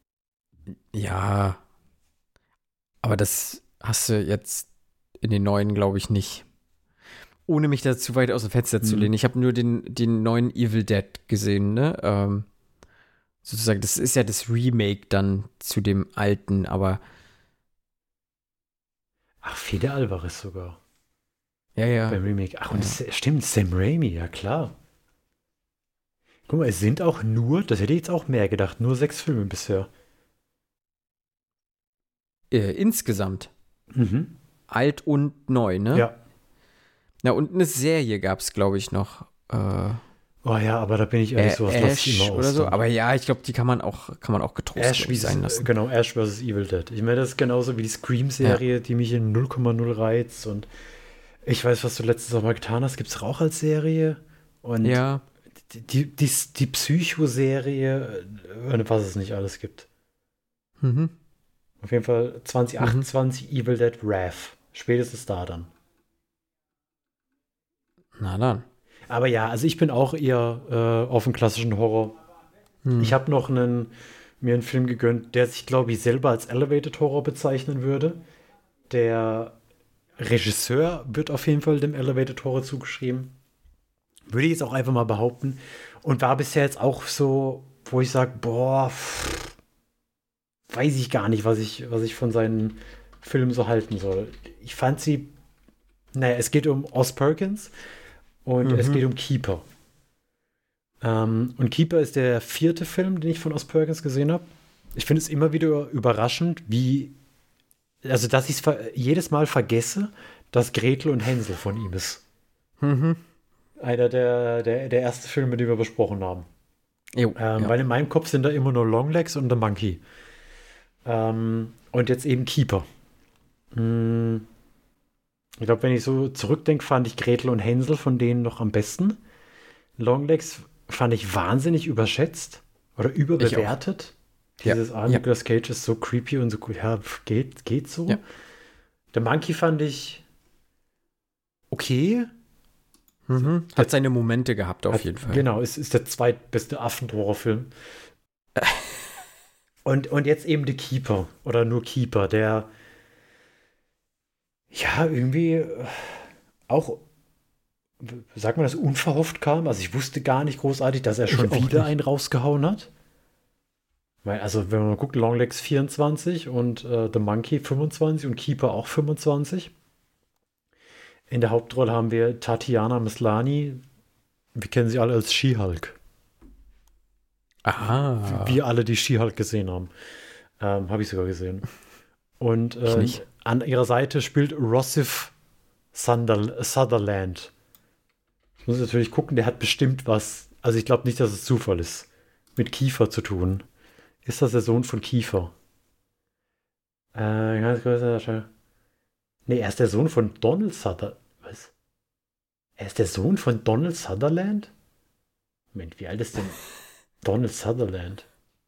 Ja. Aber das hast du jetzt in den neuen, glaube ich, nicht. Ohne mich da zu weit aus dem Fenster zu Hm. lehnen. Ich habe nur den, den neuen Evil Dead gesehen, ne? Ähm, sozusagen, das ist ja das Remake dann zu dem alten, aber Ach, Fede Alvarez sogar. ja, ja. Beim Remake. Ach, und Ja. das, stimmt, Sam Raimi, ja klar. Guck mal, es sind auch nur, das hätte ich jetzt auch mehr gedacht, nur sechs Filme bisher. Äh, insgesamt. Mhm. Alt und neu, ne? Ja. Na, und eine Serie gab es, glaube ich, noch. Äh, Oh ja, aber da bin ich ehrlich, Äh, sowas lasse ich Ash immer aus. oder so. dann. Aber ja, ich glaube, die kann man auch, kann man auch getrost Ash, glaub ich, wie sein lassen. Genau, Ash versus. Evil Dead. Ich meine, das ist genauso wie die Scream-Serie, die mich in null Komma null reizt. Und Ich weiß, was du letztes Mal getan hast. Gibt es Rauch als Serie? Und Ja. die, die, die, die Psycho-Serie, äh, was es nicht alles gibt. Mhm. Auf jeden Fall zwanzig achtundzwanzig mhm. Evil Dead Wrath. Spätestens da dann. Na dann. Aber ja, also ich bin auch eher äh, auf den klassischen Horror. Hm. Ich habe noch einen, mir einen Film gegönnt, der sich, glaube ich, selber als Elevated Horror bezeichnen würde. Der Regisseur wird auf jeden Fall dem Elevated Horror zugeschrieben. Würde ich jetzt auch einfach mal behaupten. Und war bisher jetzt auch so, wo ich sage, boah, pff, weiß ich gar nicht, was ich, was ich von seinen Filmen so halten soll. Ich fand sie, naja, es geht um Oz Perkins und mhm. es geht um Keeper. Ähm, und Keeper ist der vierte Film, den ich von Oz Perkins gesehen habe. Ich finde es immer wieder überraschend, wie, also dass ich es jedes Mal vergesse, dass Gretel und Hänsel von ihm ist. Mhm. Einer der, der, der ersten Filme, die wir besprochen haben. Jo, ähm, ja. Weil in meinem Kopf sind da immer nur Longlegs und The Monkey. Ähm, und jetzt eben Keeper. Hm. Ich glaube, wenn ich so zurückdenke, fand ich Gretel und Hänsel von denen noch am besten. Longlegs fand ich wahnsinnig überschätzt oder überbewertet. Dieses, ah, ja. Nicolas Cage ist so creepy und so cool. Ja, geht, geht so. Ja. The Monkey fand ich okay. Mhm. Hat seine Momente gehabt, auf hat, jeden Fall. Genau, es ist der zweitbeste Affenhorrorfilm. und, und jetzt eben The Keeper oder nur Keeper, der ja irgendwie auch, sagt man das, unverhofft kam. Also ich wusste gar nicht großartig, dass er schon wieder einen rausgehauen hat. Weil, also wenn man mal guckt, Longlegs vierundzwanzig und äh, The Monkey fünfundzwanzig und Keeper auch fünfundzwanzig. In der Hauptrolle haben wir Tatiana Maslany. Wir kennen sie alle als She-Hulk. Aha. Wir alle, die She-Hulk gesehen haben. Ähm, Habe ich sogar gesehen. Und äh, an ihrer Seite spielt Rossif Sunder- Sutherland. Ich muss natürlich gucken, der hat bestimmt was. Also ich glaube nicht, dass es Zufall ist. Mit Kiefer zu tun. Ist das der Sohn von Kiefer? Äh, ganz kurz. Nee, er ist der Sohn von Donald Sutherland. Was? Er ist der Sohn von Donald Sutherland? Moment, wie alt ist denn Donald Sutherland?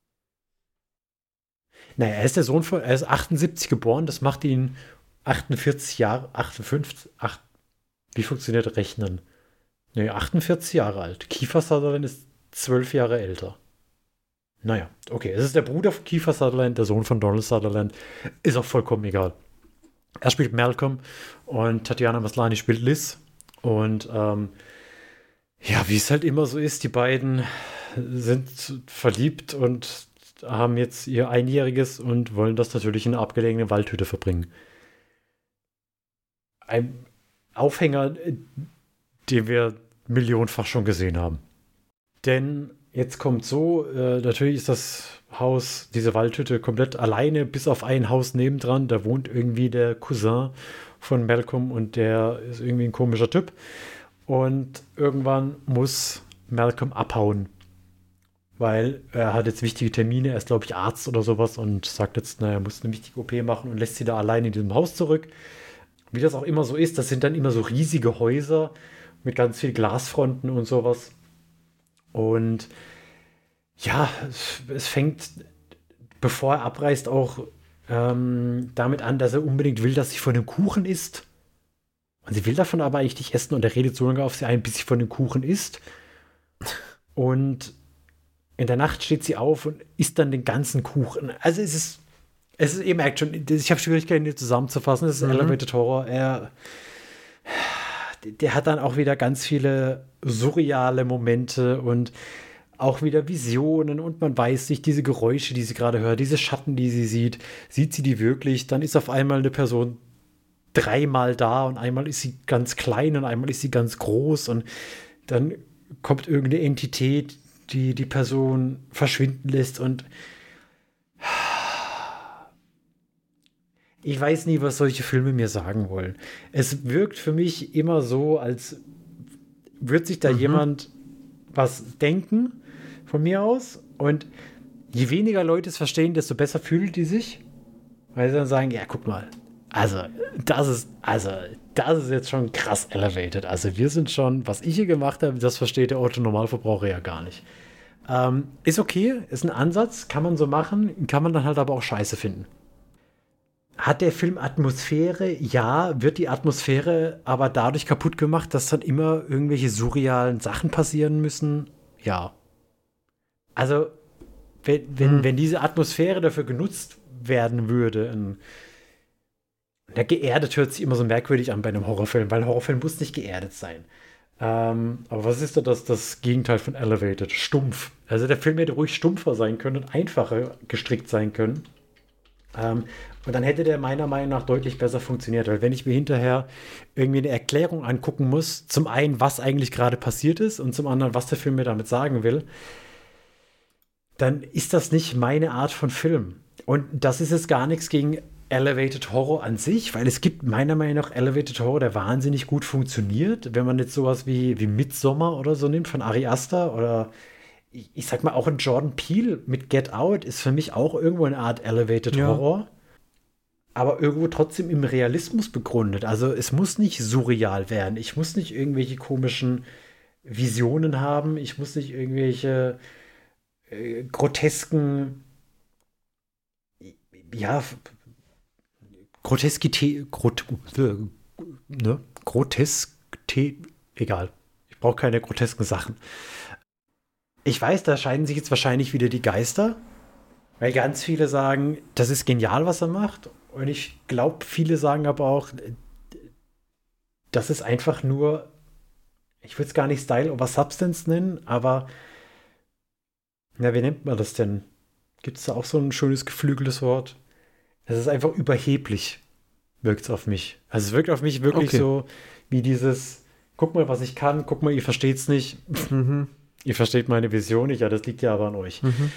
Naja, er ist der Sohn von, er ist achtundsiebzig geboren, das macht ihn achtundvierzig Jahre, achtundfünfzig, acht, wie funktioniert Rechnen? Nee, achtundvierzig Jahre alt. Kiefer Sutherland ist zwölf Jahre älter. Naja, okay, es ist der Bruder von Kiefer Sutherland, der Sohn von Donald Sutherland. Ist auch vollkommen egal. Er spielt Malcolm und Tatiana Maslany spielt Liz. Und ähm, ja, wie es halt immer so ist, die beiden sind verliebt und haben jetzt ihr Einjähriges und wollen das natürlich in einer abgelegenen Waldhütte verbringen. Ein Aufhänger, den wir millionenfach schon gesehen haben. Denn jetzt kommt so, äh, natürlich ist das Haus, diese Waldhütte, komplett alleine, bis auf ein Haus nebendran. Da wohnt irgendwie der Cousin von Malcolm und der ist irgendwie ein komischer Typ. Und irgendwann muss Malcolm abhauen, weil er hat jetzt wichtige Termine. Er ist, glaube ich, Arzt oder sowas und sagt jetzt, naja, er muss eine wichtige O P machen und lässt sie da alleine in diesem Haus zurück. Wie das auch immer so ist, das sind dann immer so riesige Häuser mit ganz viel Glasfronten und sowas. Und ja, es, es fängt, bevor er abreist, auch ähm, damit an, dass er unbedingt will, dass sie von dem Kuchen isst. Und sie will davon aber eigentlich nicht essen und er redet so lange auf sie ein, bis sie von dem Kuchen isst. Und in der Nacht steht sie auf und isst dann den ganzen Kuchen. Also es ist, es ist, ihr merkt schon, ich habe Schwierigkeiten, die zusammenzufassen. Es ist mhm. Elevated Horror. Er, der hat dann auch wieder ganz viele surreale Momente und auch wieder Visionen und man weiß nicht, diese Geräusche, die sie gerade hört, diese Schatten, die sie sieht, sieht sie die wirklich? Dann ist auf einmal eine Person dreimal da und einmal ist sie ganz klein und einmal ist sie ganz groß und dann kommt irgendeine Entität, die die Person verschwinden lässt und ich weiß nie, was solche Filme mir sagen wollen. Es wirkt für mich immer so, als würde sich da mhm. jemand was denken von mir aus und je weniger Leute es verstehen, desto besser fühlen die sich, weil sie dann sagen, ja, guck mal, Also, das ist, also, das ist jetzt schon krass elevated. Also, wir sind schon, was ich hier gemacht habe, das versteht der Otto-Normalverbraucher ja gar nicht. Ähm, ist okay, ist ein Ansatz, kann man so machen, kann man dann halt aber auch scheiße finden. Hat der Film Atmosphäre? Ja, wird die Atmosphäre aber dadurch kaputt gemacht, dass dann immer irgendwelche surrealen Sachen passieren müssen? Ja. Also, wenn, wenn, Hm. wenn diese Atmosphäre dafür genutzt werden würde, ein, na, geerdet hört sich immer so merkwürdig an bei einem Horrorfilm, weil ein Horrorfilm muss nicht geerdet sein. Ähm, aber was ist da das, das Gegenteil von elevated? Stumpf. Also der Film hätte ruhig stumpfer sein können und einfacher gestrickt sein können. Ähm, und dann hätte der meiner Meinung nach deutlich besser funktioniert. Weil wenn ich mir hinterher irgendwie eine Erklärung angucken muss, zum einen, was eigentlich gerade passiert ist und zum anderen, was der Film mir damit sagen will, dann ist das nicht meine Art von Film. Und das ist jetzt gar nichts gegen Elevated Horror an sich, weil es gibt meiner Meinung nach Elevated Horror, der wahnsinnig gut funktioniert. Wenn man jetzt sowas wie, wie Midsommar oder so nimmt von Ari Aster oder ich, ich sag mal auch ein Jordan Peele mit Get Out ist für mich auch irgendwo eine Art Elevated Ja. Horror, aber irgendwo trotzdem im Realismus begründet. Also es muss nicht surreal werden. Ich muss nicht irgendwelche komischen Visionen haben. Ich muss nicht irgendwelche äh, grotesken, ja, Groteskität, grot, äh, ne? Grotesk, egal. Ich brauche keine grotesken Sachen. Ich weiß, da scheiden sich jetzt wahrscheinlich wieder die Geister, weil ganz viele sagen, das ist genial, was er macht. Und ich glaube, viele sagen aber auch, das ist einfach nur, ich würde es gar nicht Style over Substance nennen, aber, na, wie nennt man das denn? Gibt es da auch so ein schönes geflügeltes Wort? Es ist einfach überheblich, wirkt es auf mich. Also es wirkt auf mich wirklich Okay. so wie dieses, guck mal, was ich kann, guck mal, ihr versteht's nicht. Mhm. Ihr versteht meine Vision nicht, ja, das liegt ja aber an euch. Mhm.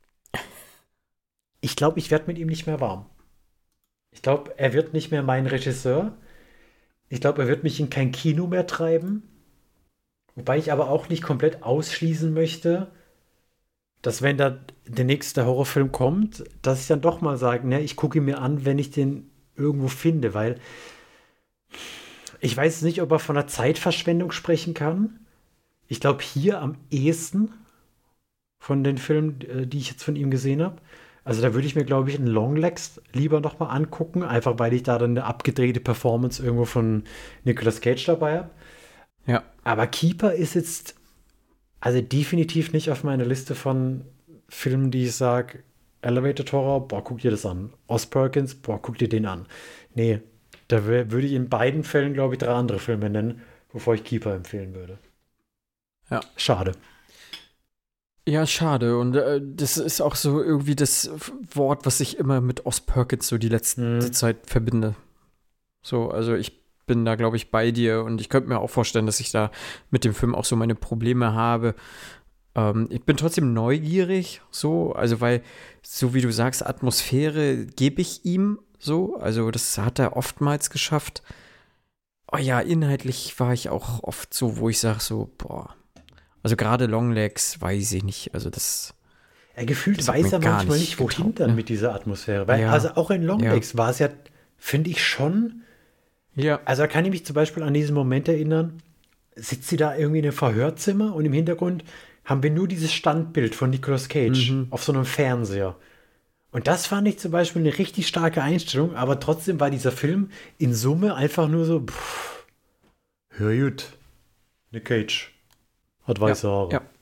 Ich glaube, ich werde mit ihm nicht mehr warm. Ich glaube, er wird nicht mehr mein Regisseur. Ich glaube, er wird mich in kein Kino mehr treiben. Wobei ich aber auch nicht komplett ausschließen möchte, dass wenn da der nächste Horrorfilm kommt, dass ich dann doch mal sage, ne, ich gucke ihn mir an, wenn ich den irgendwo finde, weil ich weiß nicht, ob er von einer Zeitverschwendung sprechen kann. Ich glaube, hier am ehesten von den Filmen, äh, die ich jetzt von ihm gesehen habe. Also da würde ich mir, glaube ich, einen Longlegs lieber noch mal angucken, einfach weil ich da dann eine abgedrehte Performance irgendwo von Nicolas Cage dabei habe. Ja. Aber Keeper ist jetzt also definitiv nicht auf meiner Liste von Filmen, die ich sage, Elevated Horror, boah, guck dir das an. Oz Perkins, boah, guck dir den an. Nee, da wär- würde ich in beiden Fällen, glaube ich, drei andere Filme nennen, bevor ich Keeper empfehlen würde. Ja. Schade. Ja, schade. Und äh, das ist auch so irgendwie das F- Wort, was ich immer mit Oz Perkins so die letzte Hm. Zeit verbinde. So, also ich bin da, glaube ich, bei dir und ich könnte mir auch vorstellen, dass ich da mit dem Film auch so meine Probleme habe. Ähm, ich bin trotzdem neugierig, so, also weil, so wie du sagst, Atmosphäre gebe ich ihm so, also das hat er oftmals geschafft. Oh ja, inhaltlich war ich auch oft so, wo ich sage so, boah, also gerade Longlegs, weiß ich nicht, also das, Er gefühlt Das hat weiß mir er gar manchmal nicht nicht, wohin getaugt, dann ne? mit dieser Atmosphäre. Weil, Ja. also auch in Longlegs war es ja, finde ich schon, ja, also da kann ich mich zum Beispiel an diesen Moment erinnern, sitzt sie da irgendwie in einem Verhörzimmer und im Hintergrund haben wir nur dieses Standbild von Nicolas Cage Mhm. auf so einem Fernseher. Und das fand ich zum Beispiel eine richtig starke Einstellung, aber trotzdem war dieser Film in Summe einfach nur so, pff, hör gut, Nick Cage hat weiße Haare. ja.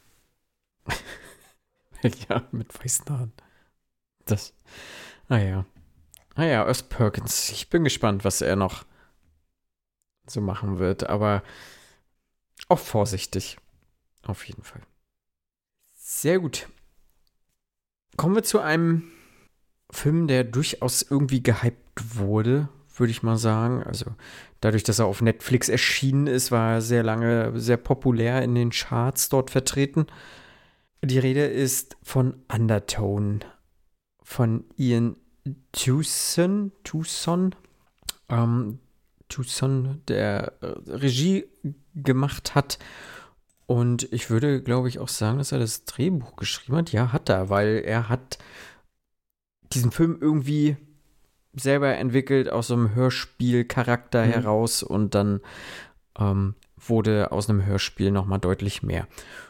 Ja, mit weißen Haaren. Das, naja. Naja, Oz Perkins, ich bin gespannt, was er noch so machen wird, aber auch vorsichtig. Auf jeden Fall. Sehr gut. Kommen wir zu einem Film, der durchaus irgendwie gehypt wurde, würde ich mal sagen. Also dadurch, dass er auf Netflix erschienen ist, war er sehr lange sehr populär in den Charts dort vertreten. Die Rede ist von Undertone, von Ian Tucson, Tucson, ähm, Tucson, der äh, Regie gemacht hat. Und ich würde, glaube ich, auch sagen, dass er das Drehbuch geschrieben hat. Ja, hat er, weil er hat diesen Film irgendwie selber entwickelt aus so einem Hörspielcharakter Mhm. heraus und dann ähm, wurde aus einem Hörspiel nochmal deutlich mehr.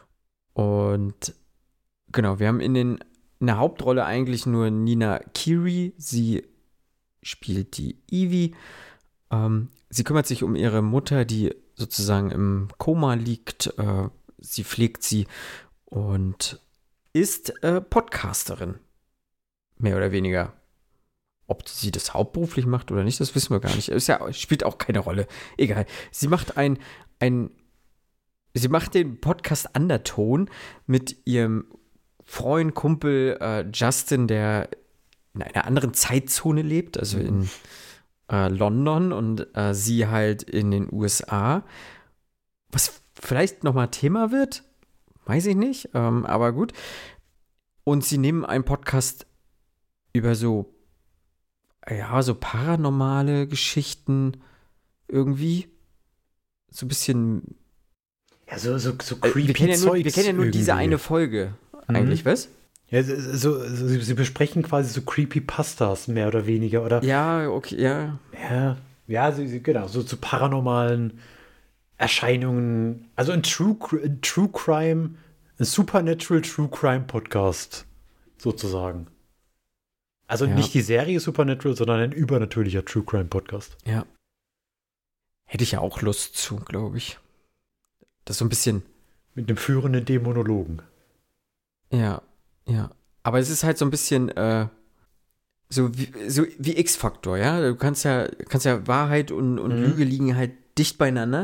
Und genau, wir haben in, den, in der Hauptrolle eigentlich nur Nina Kiri. Sie spielt die Evie. Ähm, sie kümmert sich um ihre Mutter, die sozusagen im Koma liegt. Äh, sie pflegt sie und ist äh, Podcasterin. Mehr oder weniger. Ob sie das hauptberuflich macht oder nicht, das wissen wir gar nicht. Ist ja, spielt auch keine Rolle. Egal. Sie macht ein, ein sie macht den Podcast Underton mit ihrem Freund, Kumpel äh, Justin, der in einer anderen Zeitzone lebt, also Mhm. in äh, London und äh, sie halt in den U S A. Was vielleicht nochmal Thema wird, weiß ich nicht, ähm, aber gut. Und sie nehmen einen Podcast über so, ja, so paranormale Geschichten irgendwie. So ein bisschen. Ja, so, so, so Äh, creepy wir kennen ja nur, wir Zeugs kennen ja nur diese irgendwie. eine Folge Mhm. eigentlich, was? Ja, so, so, so, sie sie besprechen quasi so Creepypastas, mehr oder weniger, oder? Ja, okay, ja. Ja, ja, sie, sie, genau, so zu paranormalen Erscheinungen. Also ein True, Cr- ein True Crime, ein Supernatural True Crime Podcast, sozusagen. Also Ja. nicht die Serie Supernatural, sondern ein übernatürlicher True Crime Podcast. Ja. Hätte ich ja auch Lust zu, glaube ich. Das ist so ein bisschen, Mit einem führenden Dämonologen. ja, ja. Aber es ist halt so ein bisschen, äh, so wie, so wie X-Faktor, ja. Du kannst ja, kannst ja Wahrheit und, und Mhm. Lüge liegen halt dicht beieinander.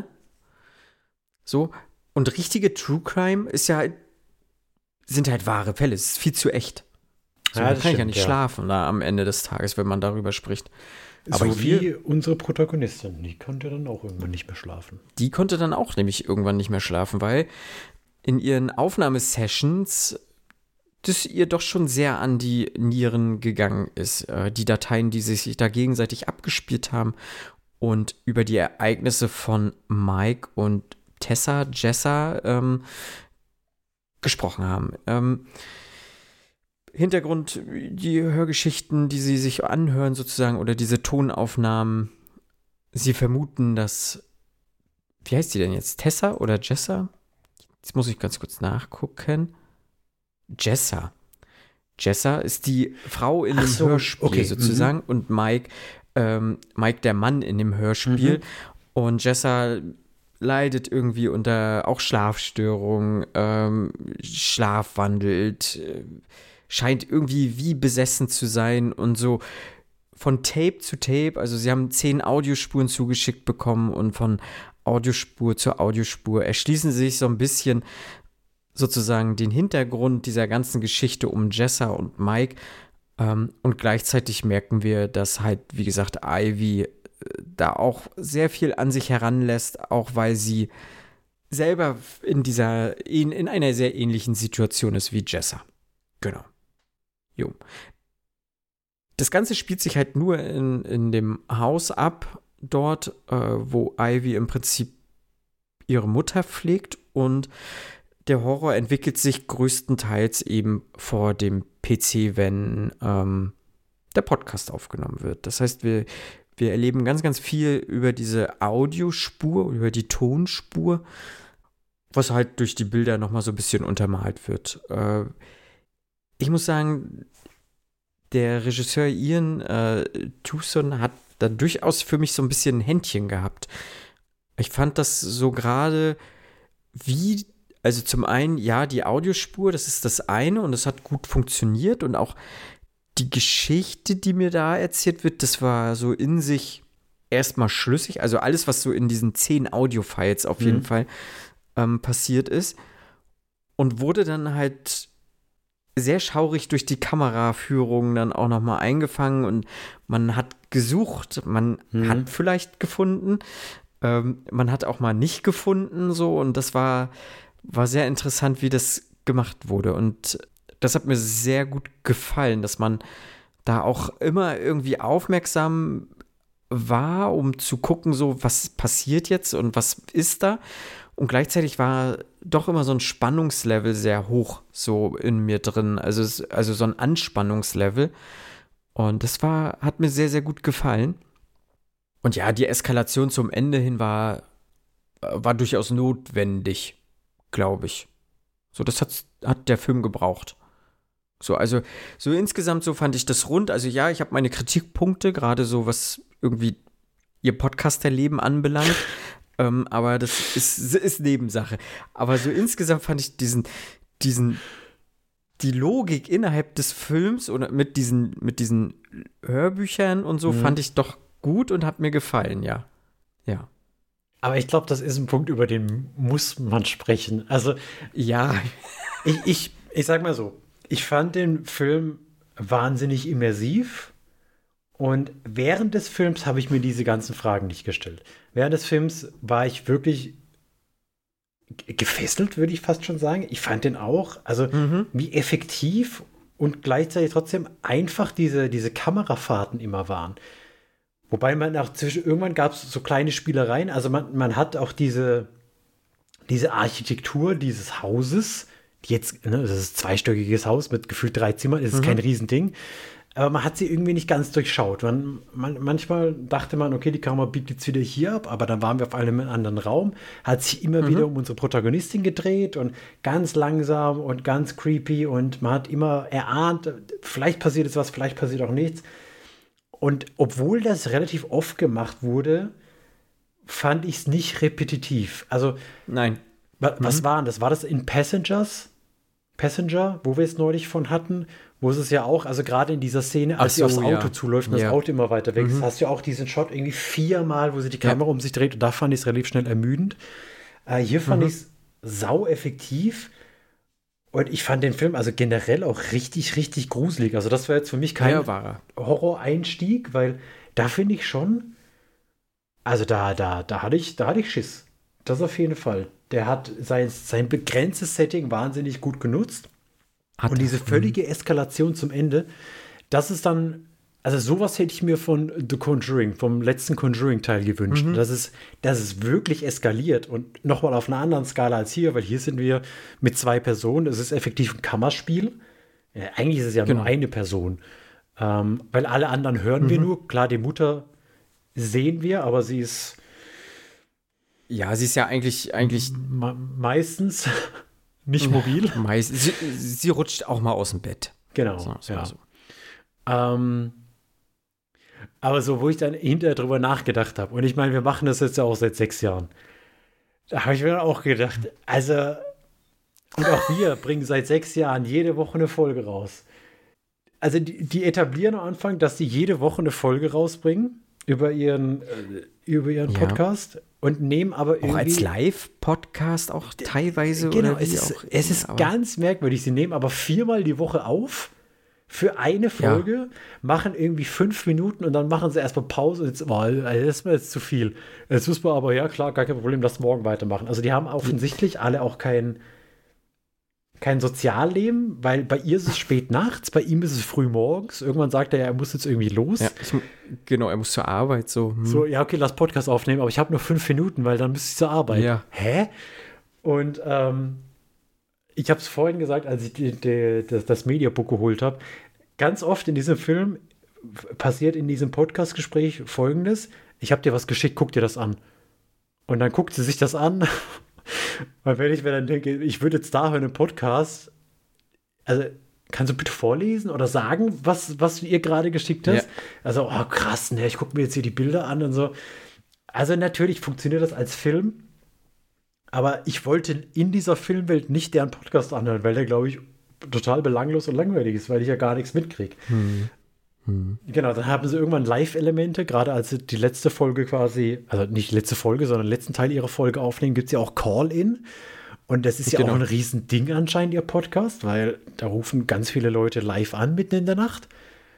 So. Und richtige True Crime ist ja halt, sind halt wahre Fälle. Es ist viel zu echt. So, Ja, man das kann ja stimmt, nicht ja. schlafen da am Ende des Tages, wenn man darüber spricht. Aber so hier- wie unsere Protagonistin. Die konnte dann auch irgendwann nicht mehr schlafen. Die konnte dann auch nämlich irgendwann nicht mehr schlafen, weil in ihren Aufnahmesessions das ihr doch schon sehr an die Nieren gegangen ist. Äh, die Dateien, die sich da gegenseitig abgespielt haben und über die Ereignisse von Mike und Tessa, Jessa ähm, gesprochen haben. Ähm, Hintergrund, die Hörgeschichten, die sie sich anhören sozusagen oder diese Tonaufnahmen, sie vermuten, dass, wie heißt die denn jetzt, Tessa oder Jessa? Jetzt muss ich ganz kurz nachgucken. Jessa. Jessa ist die Frau in Ach dem so, Hörspiel okay, sozusagen und Mike, ähm, Mike der Mann in dem Hörspiel. Mhm. Und Jessa leidet irgendwie unter auch Schlafstörungen, ähm, schlafwandelt, äh, scheint irgendwie wie besessen zu sein und so von Tape zu Tape, also sie haben zehn Audiospuren zugeschickt bekommen und von Audiospur zu Audiospur erschließen sie sich so ein bisschen sozusagen den Hintergrund dieser ganzen Geschichte um Jessa und Mike. Ähm, und gleichzeitig merken wir, dass halt, wie gesagt, Ivy äh, da auch sehr viel an sich heranlässt, auch weil sie selber in dieser, in, in einer sehr ähnlichen Situation ist wie Jessa. Genau. Jo. Das Ganze spielt sich halt nur in, in dem Haus ab, dort, äh, wo Ivy im Prinzip ihre Mutter pflegt und der Horror entwickelt sich größtenteils eben vor dem P C, wenn ähm, der Podcast aufgenommen wird. Das heißt, wir, wir erleben ganz, ganz viel über diese Audiospur, über die Tonspur, was halt durch die Bilder nochmal so ein bisschen untermalt wird. Äh, ich muss sagen, der Regisseur Ian äh, Tucson hat da durchaus für mich so ein bisschen ein Händchen gehabt. Ich fand das so gerade wie, also zum einen, ja, die Audiospur, das ist das eine und das hat gut funktioniert und auch die Geschichte, die mir da erzählt wird, das war so in sich erstmal schlüssig. Also alles, was so in diesen zehn Audio-Files auf jeden Mhm. Fall ähm, passiert ist und wurde dann halt sehr schaurig durch die Kameraführung dann auch nochmal eingefangen und man hat gesucht, man Mhm. hat vielleicht gefunden, ähm, man hat auch mal nicht gefunden so und das war, war sehr interessant, wie das gemacht wurde und das hat mir sehr gut gefallen, dass man da auch immer irgendwie aufmerksam war, um zu gucken, so was passiert jetzt und was ist da. Und gleichzeitig war doch immer so ein Spannungslevel sehr hoch so in mir drin. Also, es, also so ein Anspannungslevel. Und das war, hat mir sehr, sehr gut gefallen. Und ja, die Eskalation zum Ende hin war, war durchaus notwendig, glaube ich. So, das hat, hat der Film gebraucht. So, also, so insgesamt so fand ich das rund. Also ja, ich habe meine Kritikpunkte, gerade so, was irgendwie ihr Podcasterleben anbelangt. ähm, aber das ist, ist Nebensache. Aber so insgesamt fand ich diesen, diesen, die Logik innerhalb des Films oder mit diesen, mit diesen Hörbüchern und so, mhm. fand ich doch gut und hat mir gefallen, ja. Ja. Aber ich glaube, das ist ein Punkt, über den muss man sprechen. Also, ja. ich, ich, ich sag mal so, ich fand den Film wahnsinnig immersiv und während des Films habe ich mir diese ganzen Fragen nicht gestellt. Während des Films war ich wirklich gefesselt, würde ich fast schon sagen. Ich fand den auch, also mhm. wie effektiv und gleichzeitig trotzdem einfach diese, diese Kamerafahrten immer waren. Wobei man auch zwischen, irgendwann gab es so kleine Spielereien, also man, man hat auch diese, diese Architektur dieses Hauses, die jetzt, ne, das ist ein zweistöckiges Haus mit gefühlt drei Zimmern, das ist mhm. kein Riesending, aber man hat sie irgendwie nicht ganz durchschaut. Man, man, manchmal dachte man, okay, die Kamera biegt jetzt wieder hier ab, aber dann waren wir auf einem anderen Raum, hat sich immer mhm. wieder um unsere Protagonistin gedreht und ganz langsam und ganz creepy und man hat immer erahnt, vielleicht passiert jetzt was, vielleicht passiert auch nichts. Und obwohl das relativ oft gemacht wurde, fand ich es nicht repetitiv. Also, nein. Wa- was mhm. war das? War das in Passengers? Passenger, wo wir es neulich von hatten, wo es ja auch, also gerade in dieser Szene, als so, sie aufs Auto ja. zuläuft und ja. das Auto immer weiter weg ist, mhm. hast du ja auch diesen Shot irgendwie viermal, wo sie die Kamera ja. um sich dreht und da fand ich es relativ schnell ermüdend. Äh, hier fand mhm. ich es sau effektiv. Und ich fand den Film also generell auch richtig, richtig gruselig. Also das war jetzt für mich kein ja, Horror-Einstieg, weil da finde ich schon, also da, da, da hatte ich, da hatte ich Schiss. Das auf jeden Fall. Der hat sein, sein begrenztes Setting wahnsinnig gut genutzt. Hat Und diese völlige Eskalation zum Ende, das ist dann, also sowas hätte ich mir von The Conjuring, vom letzten Conjuring-Teil gewünscht. Mhm. Das ist, das ist wirklich eskaliert und nochmal auf einer anderen Skala als hier, weil hier sind wir mit zwei Personen. Es ist effektiv ein Kammerspiel. Ja, eigentlich ist es ja genau. nur eine Person. Ähm, weil alle anderen hören mhm. wir nur. Klar, die Mutter sehen wir, aber sie ist ja, sie ist ja eigentlich, eigentlich me- meistens nicht mobil. Meist, sie, sie rutscht auch mal aus dem Bett. Genau, so, so, ja. so. Ähm, aber so, wo ich dann hinterher drüber nachgedacht habe, und ich meine, wir machen das jetzt ja auch seit sechs Jahren, da habe ich mir dann auch gedacht, also, und auch wir bringen seit sechs Jahren jede Woche eine Folge raus. Also, die, die etablieren am Anfang, dass sie jede Woche eine Folge rausbringen über ihren, äh, über ihren ja. Podcast und nehmen aber irgendwie. Auch als Live-Podcast auch teilweise. Genau, oder es ist, auch, es ist ja, ganz merkwürdig. Sie nehmen aber viermal die Woche auf für eine Folge, ja. machen irgendwie fünf Minuten und dann machen sie erstmal Pause. Und jetzt, oh, das ist mir jetzt zu viel. Jetzt müssen wir aber, ja klar, gar kein Problem, das morgen weitermachen. Also die haben offensichtlich alle auch kein, kein Sozialleben, weil bei ihr ist es spät nachts, bei ihm ist es früh morgens. Irgendwann sagt er, er muss jetzt irgendwie los. Ja, ich, genau, er muss zur Arbeit. So, hm. so ja, okay, lass Podcast aufnehmen, aber ich habe nur fünf Minuten, weil dann müsste ich zur Arbeit. Ja. Hä? Und ähm, ich habe es vorhin gesagt, als ich die, die, das, das Mediabook geholt habe, ganz oft in diesem Film passiert in diesem Podcast-Gespräch Folgendes: Ich habe dir was geschickt, guck dir das an. Und dann guckt sie sich das an. Weil wenn ich mir dann denke, ich würde jetzt da hören im Podcast, also kannst du bitte vorlesen oder sagen, was, was du ihr gerade geschickt hast? Ja. Also, oh krass, ne, ich gucke mir jetzt hier die Bilder an und so. Also natürlich funktioniert das als Film, aber ich wollte in dieser Filmwelt nicht deren Podcast anhören, weil der, glaube ich, total belanglos und langweilig ist, weil ich ja gar nichts mitkriege. Hm. Hm. Genau, dann haben sie irgendwann Live-Elemente, gerade als sie die letzte Folge quasi, also nicht die letzte Folge, sondern den letzten Teil ihrer Folge aufnehmen, gibt es ja auch Call-In. Und das ist ja genau. auch ein Riesending anscheinend, ihr Podcast, weil da rufen ganz viele Leute live an mitten in der Nacht.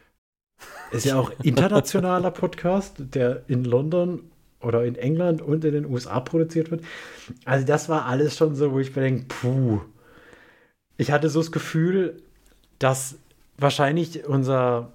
Ist ja auch internationaler Podcast, der in London oder in England und in den U S A produziert wird. Also das war alles schon so, wo ich mir denke, puh. Ich hatte so das Gefühl, dass wahrscheinlich unser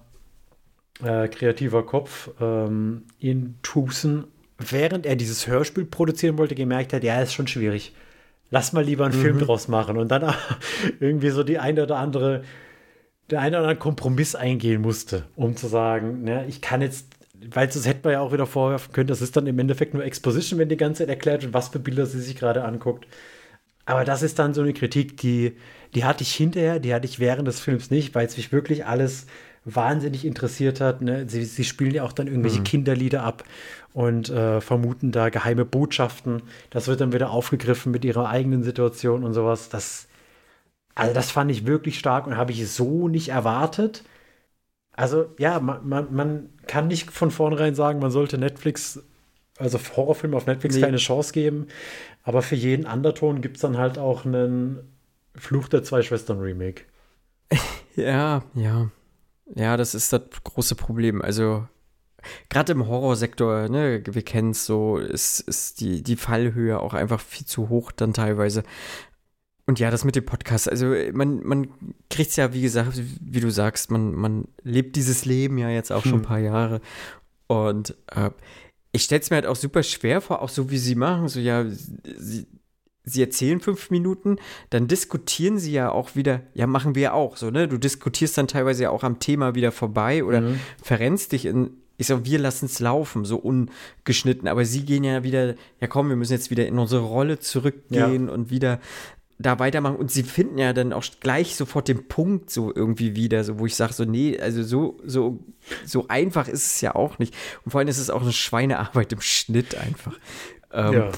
äh, kreativer Kopf ähm, in Tucson, während er dieses Hörspiel produzieren wollte, gemerkt hat, ja, ist schon schwierig. Lass mal lieber einen mhm. Film draus machen und dann irgendwie so die eine oder andere den einen oder anderen Kompromiss eingehen musste, um zu sagen, ne, ich kann jetzt, weil das hätte man ja auch wieder vorwerfen können, das ist dann im Endeffekt nur Exposition, wenn die ganze Zeit erklärt wird, was für Bilder sie sich gerade anguckt. Aber das ist dann so eine Kritik, die, die hatte ich hinterher, die hatte ich während des Films nicht, weil es mich wirklich alles wahnsinnig interessiert hat. Ne? Sie, sie spielen ja auch dann irgendwelche Mhm. Kinderlieder ab und äh, vermuten da geheime Botschaften. Das wird dann wieder aufgegriffen mit ihrer eigenen Situation und sowas. Das, also das fand ich wirklich stark und habe ich so nicht erwartet. Also ja, man, man, man kann nicht von vornherein sagen, man sollte Netflix, also Horrorfilme auf Netflix Nee. keine Chance geben. Aber für jeden Underton gibt es dann halt auch einen Fluch der zwei Schwestern Remake. Ja, ja. Ja, das ist das große Problem. Also, gerade im Horrorsektor, ne, wir kennen es so, ist, ist die, die Fallhöhe auch einfach viel zu hoch dann teilweise. Und ja, das mit dem Podcast, also man, man kriegt es ja, wie gesagt, wie du sagst, man, man lebt dieses Leben ja jetzt auch schon ein Hm. paar Jahre. Und äh, ich stelle es mir halt auch super schwer vor, auch so wie sie machen, so ja, sie, sie erzählen fünf Minuten, dann diskutieren sie ja auch wieder, ja, machen wir ja auch so, ne? Du diskutierst dann teilweise ja auch am Thema wieder vorbei oder Mhm. verrennst dich in, ich sag, wir lassen es laufen, so ungeschnitten, aber sie gehen ja wieder, ja komm, wir müssen jetzt wieder in unsere Rolle Ja. zurückgehen und wieder da weitermachen und sie finden ja dann auch gleich sofort den Punkt so irgendwie wieder, so wo ich sage so nee, also so so so einfach ist es ja auch nicht und vor allem ist es auch eine Schweinearbeit im Schnitt einfach. Ähm, Ja.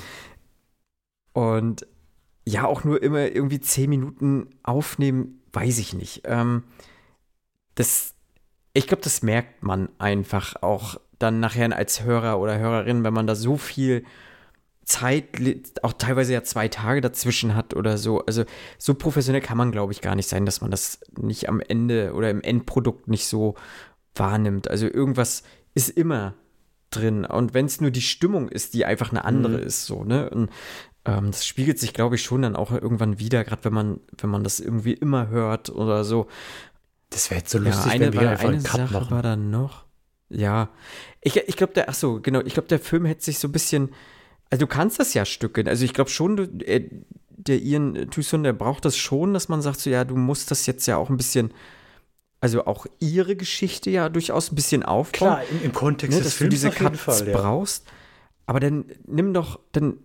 und ja, auch nur immer irgendwie zehn Minuten aufnehmen, weiß ich nicht. Ähm, das, ich glaube, das merkt man einfach auch dann nachher als Hörer oder Hörerin, wenn man da so viel Zeit, li- auch teilweise ja zwei Tage dazwischen hat oder so. Also so professionell kann man, glaube ich, gar nicht sein, dass man das nicht am Ende oder im Endprodukt nicht so wahrnimmt. Also irgendwas ist immer drin. Und wenn es nur die Stimmung ist, die einfach eine andere Mhm. ist, so, ne? Und ähm, das spiegelt sich, glaube ich, schon dann auch irgendwann wieder, gerade wenn man, wenn man das irgendwie immer hört oder so. Das wäre jetzt so Ja, lustig, wenn eine, wir hier war, einfach eine einen Cut Sache machen. war da noch. Ja, ich, ich glaube, der, ach so, genau, ich glaube, der Film hätte sich so ein bisschen, also du kannst das ja stückeln. Also ich glaube schon, du, äh, der Ian Thuson, der braucht das schon, dass man sagt so, ja, du musst das jetzt ja auch ein bisschen, also auch ihre Geschichte ja durchaus ein bisschen aufbauen, Klar, im, im Kontext ne, des dass du Films diese auf jeden Cuts Fall, ja. brauchst. Aber dann nimm doch, dann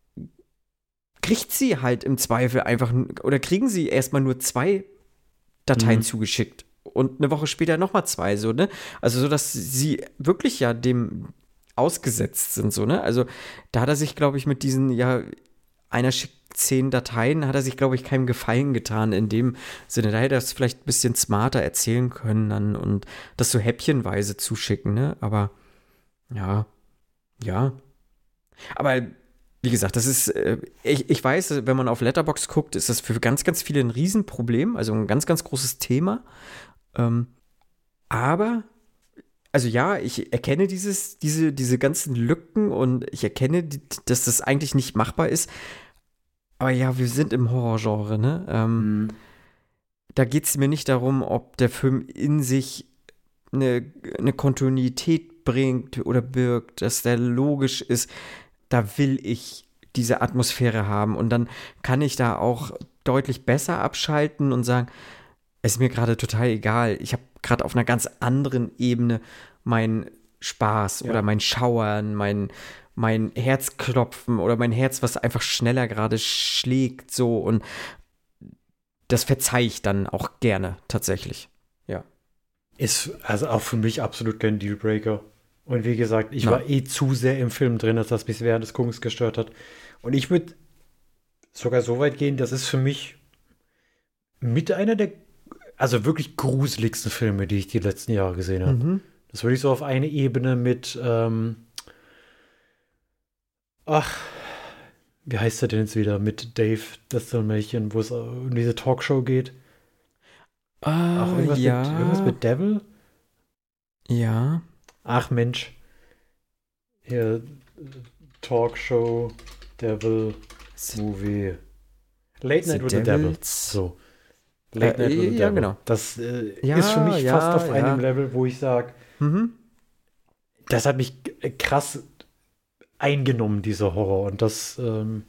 kriegt sie halt im Zweifel einfach, oder kriegen sie erstmal nur zwei Dateien Mhm. zugeschickt und eine Woche später nochmal zwei, so, ne? Also so, dass sie wirklich ja dem ausgesetzt sind, so, ne? Also da hat er sich, glaube ich, mit diesen, ja, einer schickt zehn Dateien, hat er sich, glaube ich, keinem Gefallen getan in dem Sinne. Da hätte er es vielleicht ein bisschen smarter erzählen können dann und das so häppchenweise zuschicken, ne? Aber ja, ja. Aber wie gesagt, das ist, äh, ich, ich weiß, wenn man auf Letterboxd guckt, ist das für ganz, ganz viele ein Riesenproblem, also ein ganz, ganz großes Thema. Ähm, aber, also ja, ich erkenne dieses, diese, diese ganzen Lücken und ich erkenne, die, dass das eigentlich nicht machbar ist. Aber ja, wir sind im Horrorgenre, ne? Ähm, Mhm. da geht es mir nicht darum, ob der Film in sich eine, eine Kontinuität bringt oder birgt, dass der logisch ist. Da will ich diese Atmosphäre haben. Und dann kann ich da auch deutlich besser abschalten und sagen, es ist mir gerade total egal. Ich habe gerade auf einer ganz anderen Ebene meinen Spaß oder Ja. mein Schauern, mein, mein Herzklopfen oder mein Herz, was einfach schneller gerade schlägt, so. Und das verzeihe ich dann auch gerne, tatsächlich. Ja. Ist also auch für mich absolut kein Dealbreaker. Und wie gesagt, ich Na. war eh zu sehr im Film drin, dass das mich während des Guckens gestört hat. Und ich würde sogar so weit gehen, das ist für mich mit einer der, also wirklich gruseligsten Filme, die ich die letzten Jahre gesehen habe. Mhm. Das würde ich so auf eine Ebene mit, ähm, ach, wie heißt er denn jetzt wieder? Mit Dave, das Dalmatien, wo es um diese Talkshow geht. Auch Ah, irgendwas mit, irgendwas ja. mit Devil? Ja. Ach Mensch. Hier, Talkshow, Devil, The, Movie. Late The Night with the Devil. Devils. So. Late Äh, Night with the ja, Devil. genau. Das äh, ist für Ja, mich fast ja, auf einem ja. Level, wo ich sage, Mhm. das hat mich äh, krass eingenommen, dieser Horror. Und das ähm,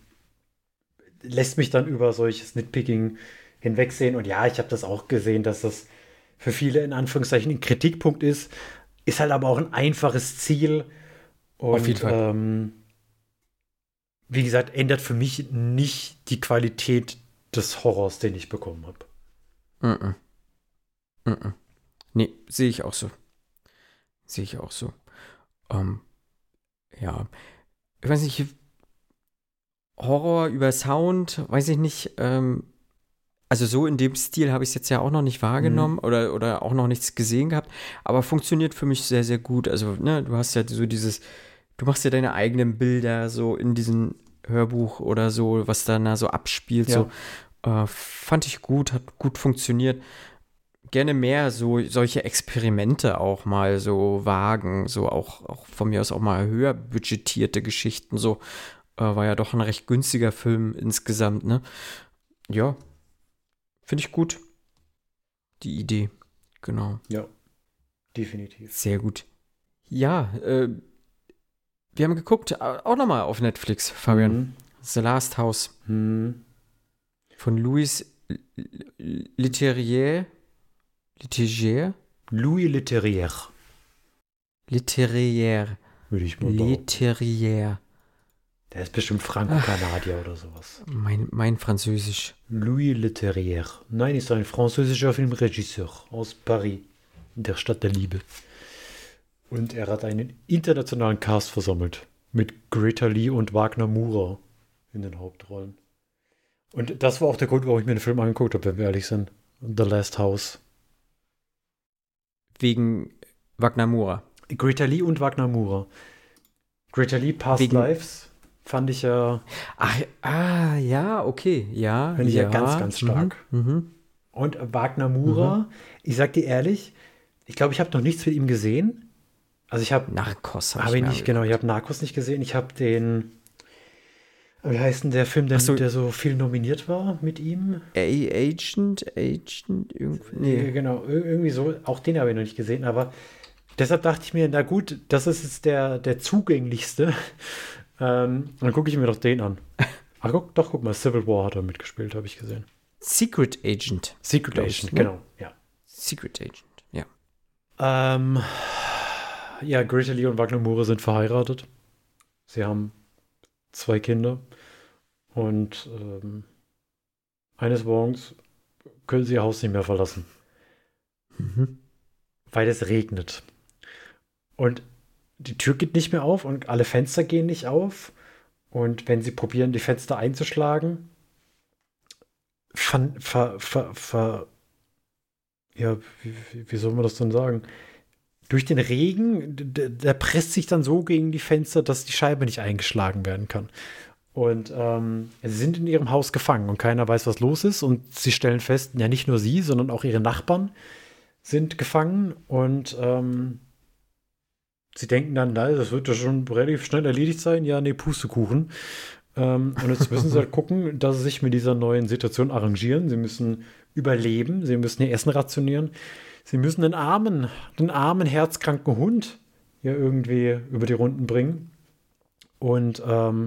lässt mich dann über solches Nitpicking hinwegsehen. Und ja, ich habe das auch gesehen, dass das für viele in Anführungszeichen ein Kritikpunkt ist, ist halt aber auch ein einfaches Ziel. Und, Auf jeden Fall. Ähm, wie gesagt, ändert für mich nicht die Qualität des Horrors, den ich bekommen habe. Mm-mm. Mm-mm. Nee, sehe ich auch so. Sehe ich auch so. Ähm, ja. Ich weiß nicht, Horror über Sound, weiß ich nicht. Ähm, also so in dem Stil habe ich es jetzt ja auch noch nicht wahrgenommen Mhm. oder, oder auch noch nichts gesehen gehabt. Aber funktioniert für mich sehr, sehr gut. Also, ne, du hast ja so dieses, du machst ja deine eigenen Bilder so in diesem Hörbuch oder so, was dann da so abspielt. Ja. So, äh, fand ich gut, hat gut funktioniert. Gerne mehr so solche Experimente auch mal so wagen, so auch, auch von mir aus auch mal höher budgetierte Geschichten, so äh, war ja doch ein recht günstiger Film insgesamt, ne? Ja, finde ich gut, die Idee, genau, Ja, definitiv. sehr gut. Ja, äh, wir haben geguckt, äh, auch nochmal auf Netflix, Fabian, Mhm. The Last House Mhm. von Louis Leterrier, Leterrier, Louis Leterrier, Leterrier, würde ich mal behaupten. Leterrier. Der ist bestimmt Franco-Kanadier oder sowas. Mein, mein Französisch. Louis Leterrier. Nein, ist ein französischer Filmregisseur aus Paris, der Stadt der Liebe. Und er hat einen internationalen Cast versammelt. Mit Greta Lee und Wagner Moura in den Hauptrollen. Und das war auch der Grund, warum ich mir den Film angeguckt habe, wenn wir ehrlich sind. The Last House. Wegen Wagner Moura. Greta Lee und Wagner Moura. Greta Lee, Past Wegen- Lives, fand ich ja, Ach, ah, ja, okay, ja. Finde ich ja ja ganz, ganz stark. Mhm, mhm. und Wagner Moura, ich sag dir ehrlich, ich glaube, ich habe noch nichts mit ihm gesehen. Also ich habe Narcos habe Habe ich ich mir nicht, genau. Ich angeguckt. habe Narcos nicht gesehen. Ich habe den, wie heißt denn der Film, der, Ach so. der so viel nominiert war mit ihm? A Agent, Agent, irgendwie. Nee. Nee. Genau, ir- irgendwie so. Auch den habe ich noch nicht gesehen. Aber deshalb dachte ich mir, na gut, das ist jetzt der, der zugänglichste. Ähm, dann gucke ich mir doch den an. Ach, guck, doch, guck mal, Civil War hat er mitgespielt, habe ich gesehen. Secret Agent. Secret Glaub ich, Agent, ne? genau, ja. Secret Agent, ja. Ähm, ja, Greta Lee und Wagner Moura sind verheiratet. Sie haben zwei Kinder. Und ähm, eines Morgens können sie ihr Haus nicht mehr verlassen, Mhm. weil es regnet. Und die Tür geht nicht mehr auf und alle Fenster gehen nicht auf. Und wenn sie probieren, die Fenster einzuschlagen, ver, ver, ver, ver ja, wie, wie, wie soll man das denn sagen? Durch den Regen, der, der presst sich dann so gegen die Fenster, dass die Scheibe nicht eingeschlagen werden kann. Und ähm, sie sind in ihrem Haus gefangen und keiner weiß, was los ist. Und sie stellen fest, ja, nicht nur sie, sondern auch ihre Nachbarn sind gefangen. Und ähm, sie denken dann, na, das wird ja schon relativ schnell erledigt sein. Ja, nee, Pustekuchen. Ähm, und jetzt müssen sie halt gucken, dass sie sich mit dieser neuen Situation arrangieren. Sie müssen überleben, sie müssen ihr Essen rationieren. Sie müssen den armen, den armen, herzkranken Hund ja irgendwie über die Runden bringen. Und ähm,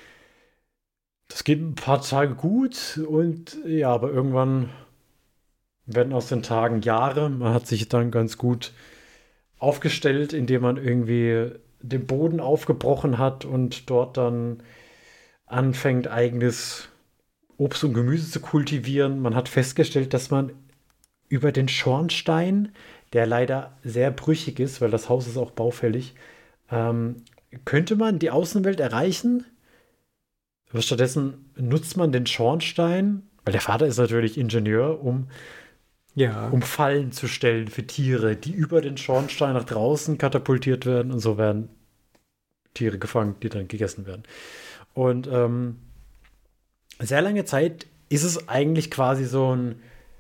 das geht ein paar Tage gut und ja, aber irgendwann werden aus den Tagen Jahre. Man hat sich dann ganz gut aufgestellt, indem man irgendwie den Boden aufgebrochen hat und dort dann anfängt, eigenes Obst und Gemüse zu kultivieren. Man hat festgestellt, dass man über den Schornstein, der leider sehr brüchig ist, weil das Haus ist auch baufällig, ähm, könnte man die Außenwelt erreichen. Aber stattdessen nutzt man den Schornstein, weil der Vater ist natürlich Ingenieur, um, Ja. um Fallen zu stellen für Tiere, die über den Schornstein nach draußen katapultiert werden und so werden Tiere gefangen, die dann gegessen werden. Und ähm, sehr lange Zeit ist es eigentlich quasi so ein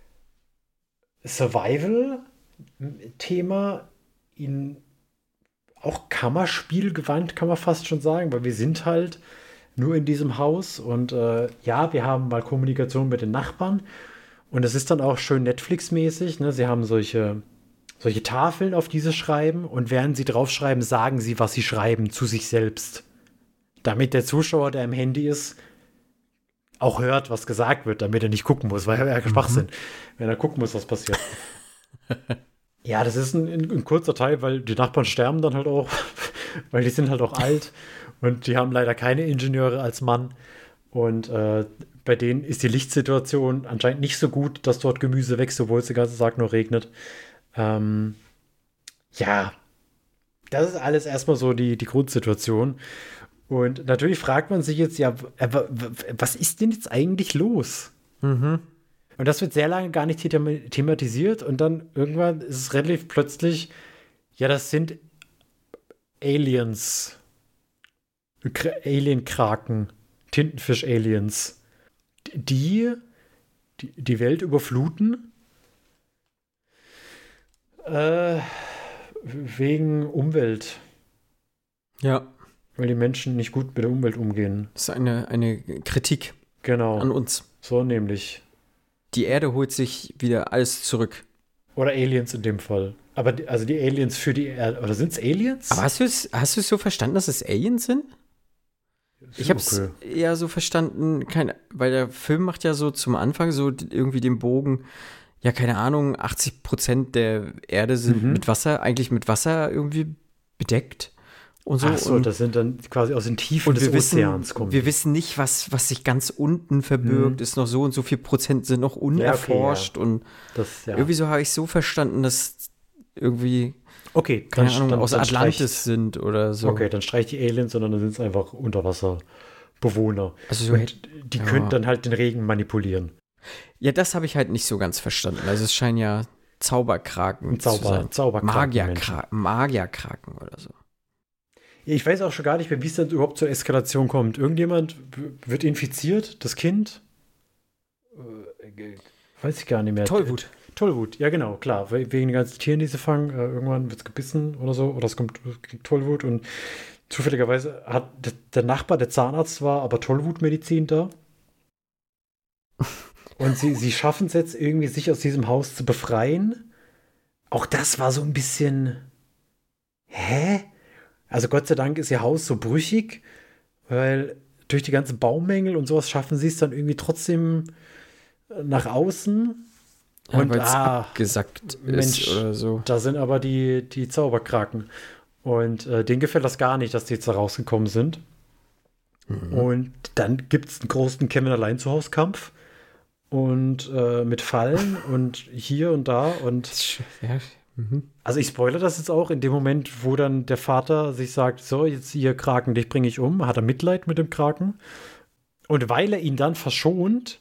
Survival-Thema in auch Kammerspiel gewandt, kann man fast schon sagen, weil wir sind halt nur in diesem Haus und äh, ja, wir haben mal Kommunikation mit den Nachbarn und es ist dann auch schön Netflix-mäßig, ne? Sie haben solche, solche Tafeln, auf die sie schreiben und während sie draufschreiben, sagen sie, was sie schreiben, zu sich selbst. Damit der Zuschauer, der im Handy ist, auch hört, was gesagt wird, damit er nicht gucken muss, weil er ja Schwachsinn, wenn er gucken muss, was passiert. Ja, das ist ein, ein kurzer Teil, weil die Nachbarn sterben dann halt auch, weil die sind halt auch alt und die haben leider keine Ingenieure als Mann. Und äh, bei denen ist die Lichtsituation anscheinend nicht so gut, dass dort Gemüse wächst, obwohl es den ganzen Tag nur regnet. Ähm, ja, das ist alles erstmal so die, die Grundsituation. Und natürlich fragt man sich jetzt, ja, w- w- w- was ist denn jetzt eigentlich los? Mhm. Und das wird sehr lange gar nicht thema- thematisiert und dann irgendwann ist es relativ plötzlich, ja, das sind Aliens. Kr- Alien-Kraken. Tintenfisch-Aliens. Die, die die Welt überfluten. Äh, wegen Umwelt. Ja, Weil die Menschen nicht gut mit der Umwelt umgehen. das ist eine, eine Kritik Genau. an uns. So nämlich. Die Erde holt sich wieder alles zurück. Oder Aliens in dem Fall. Aber die, also die Aliens für die Erde. Oder sind es Aliens? Aber hast du es hast du es so verstanden, dass es Aliens sind? Ich habe es Okay. eher so verstanden, keine, weil der Film macht ja so zum Anfang so d- irgendwie den Bogen, ja, keine Ahnung, achtzig Prozent der Erde sind Mhm. mit Wasser, eigentlich mit Wasser irgendwie bedeckt und so. Ach so, und, das sind dann quasi aus den Tiefen und des wir wissen, Ozeans kommen. wir wissen nicht, was, was sich ganz unten verbirgt, Mhm. ist noch so und so viel Prozent sind noch okay, unerforscht und das, ja. irgendwie so habe ich so verstanden, dass irgendwie, Okay, keine dann- Ahnung, dann- aus dann Atlantis streicht- sind oder so. Okay, dann streicht die Aliens, sondern dann sind es einfach Unterwasserbewohner. Also so Und die ja. können dann halt den Regen manipulieren. Ja, das habe ich halt nicht so ganz verstanden. Also es scheinen ja Zauberkraken Ein zu Zauber, sein. Zauberkraken. Magierkra Magierkraken oder so. Ich weiß auch schon gar nicht mehr, wie es dann überhaupt zur Eskalation kommt. Irgendjemand w- wird infiziert, das Kind. Äh, weiß ich gar nicht mehr. Tollwut. Tollwut, ja genau, klar. we- Wegen den ganzen Tieren, die sie fangen. Äh, irgendwann wird es gebissen oder so. Oder es kommt es kriegt Tollwut. Und zufälligerweise hat der, der Nachbar, der Zahnarzt war, aber Tollwutmedizin da. Und sie, sie schaffen es jetzt irgendwie, sich aus diesem Haus zu befreien. Auch das war so ein bisschen. Hä? Also Gott sei Dank ist ihr Haus so brüchig, weil durch die ganzen Baumängel und sowas schaffen sie es dann irgendwie trotzdem nach außen. Ja, Und weil es ah, abgesackt Mensch, ist oder so. da sind aber die, die Zauberkraken. Und äh, denen gefällt das gar nicht, dass die jetzt da rausgekommen sind. Mhm. Und dann gibt es einen großen Kevin allein zu Hause Kampf. Und äh, mit Fallen und hier und da. Und Ja, mhm. also ich spoilere das jetzt auch in dem Moment, wo dann der Vater sich sagt, so, jetzt hier Kraken, dich bringe ich um, hat er Mitleid mit dem Kraken. Und weil er ihn dann verschont,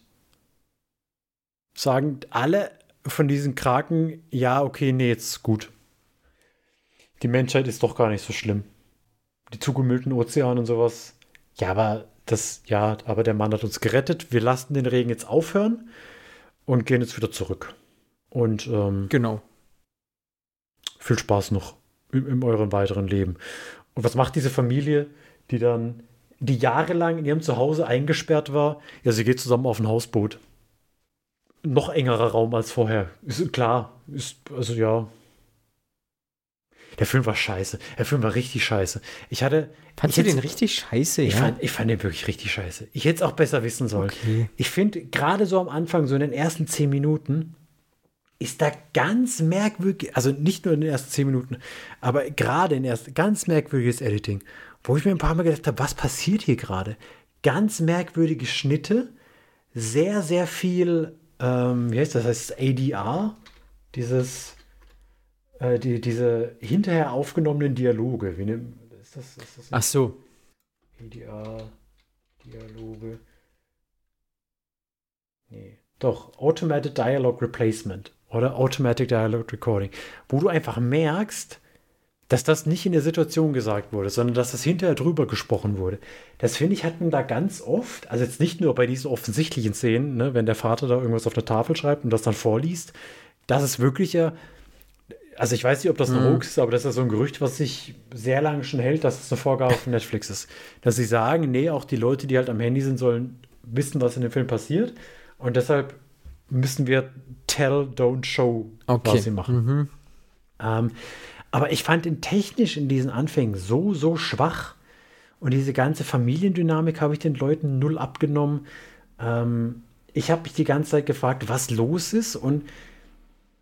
sagen alle von diesen Kraken, ja, okay, nee, jetzt ist gut. Die Menschheit ist doch gar nicht so schlimm. Die zugemüllten Ozeane und sowas. Ja, aber das, ja, aber der Mann hat uns gerettet. Wir lassen den Regen jetzt aufhören und gehen jetzt wieder zurück. Und ähm, Genau. viel Spaß noch in, in eurem weiteren Leben. Und was macht diese Familie, die dann, die jahrelang in ihrem Zuhause eingesperrt war? Ja, sie geht zusammen auf ein Hausboot. Noch engerer Raum als vorher. Ist klar. Ist, also ja. Der Film war scheiße. Der Film war richtig scheiße. Ich hatte. Fandst ich du den hätte- richtig scheiße, Ich, ja? fand, ich fand den wirklich richtig scheiße. Ich hätte es auch besser wissen sollen. Okay. Ich finde, gerade so am Anfang, so in den ersten zehn Minuten, ist da ganz merkwürdig, also nicht nur in den ersten zehn Minuten, aber gerade in den ersten, ganz merkwürdiges Editing, wo ich mir ein paar Mal gedacht habe, was passiert hier gerade? Ganz merkwürdige Schnitte, sehr, sehr viel, ähm, wie heißt das, heißt es A D R? Dieses, äh, die, diese hinterher aufgenommenen Dialoge. Wie nennt, ist das, ist das Ach so. A D R-Dialoge. Nee. Doch, Automated Dialogue Replacement oder Automatic Dialogue Recording, wo du einfach merkst, dass das nicht in der Situation gesagt wurde, sondern dass das hinterher drüber gesprochen wurde. Das finde ich, hat man da ganz oft, also jetzt nicht nur bei diesen offensichtlichen Szenen, ne, wenn der Vater da irgendwas auf der Tafel schreibt und das dann vorliest, das ist wirklich ja, also ich weiß nicht, ob das ein Mhm. Hoax ist, aber das ist ja so ein Gerücht, was sich sehr lange schon hält, dass es eine Vorgabe von Netflix ist. Dass sie sagen, nee, auch die Leute, die halt am Handy sind, sollen wissen, was in dem Film passiert. Und deshalb müssen wir Tell, Don't Show Okay. quasi machen. Mhm. Ähm, aber ich fand ihn technisch in diesen Anfängen so, so schwach. Und diese ganze Familiendynamik habe ich den Leuten null abgenommen. Ähm, ich habe mich die ganze Zeit gefragt, was los ist. Und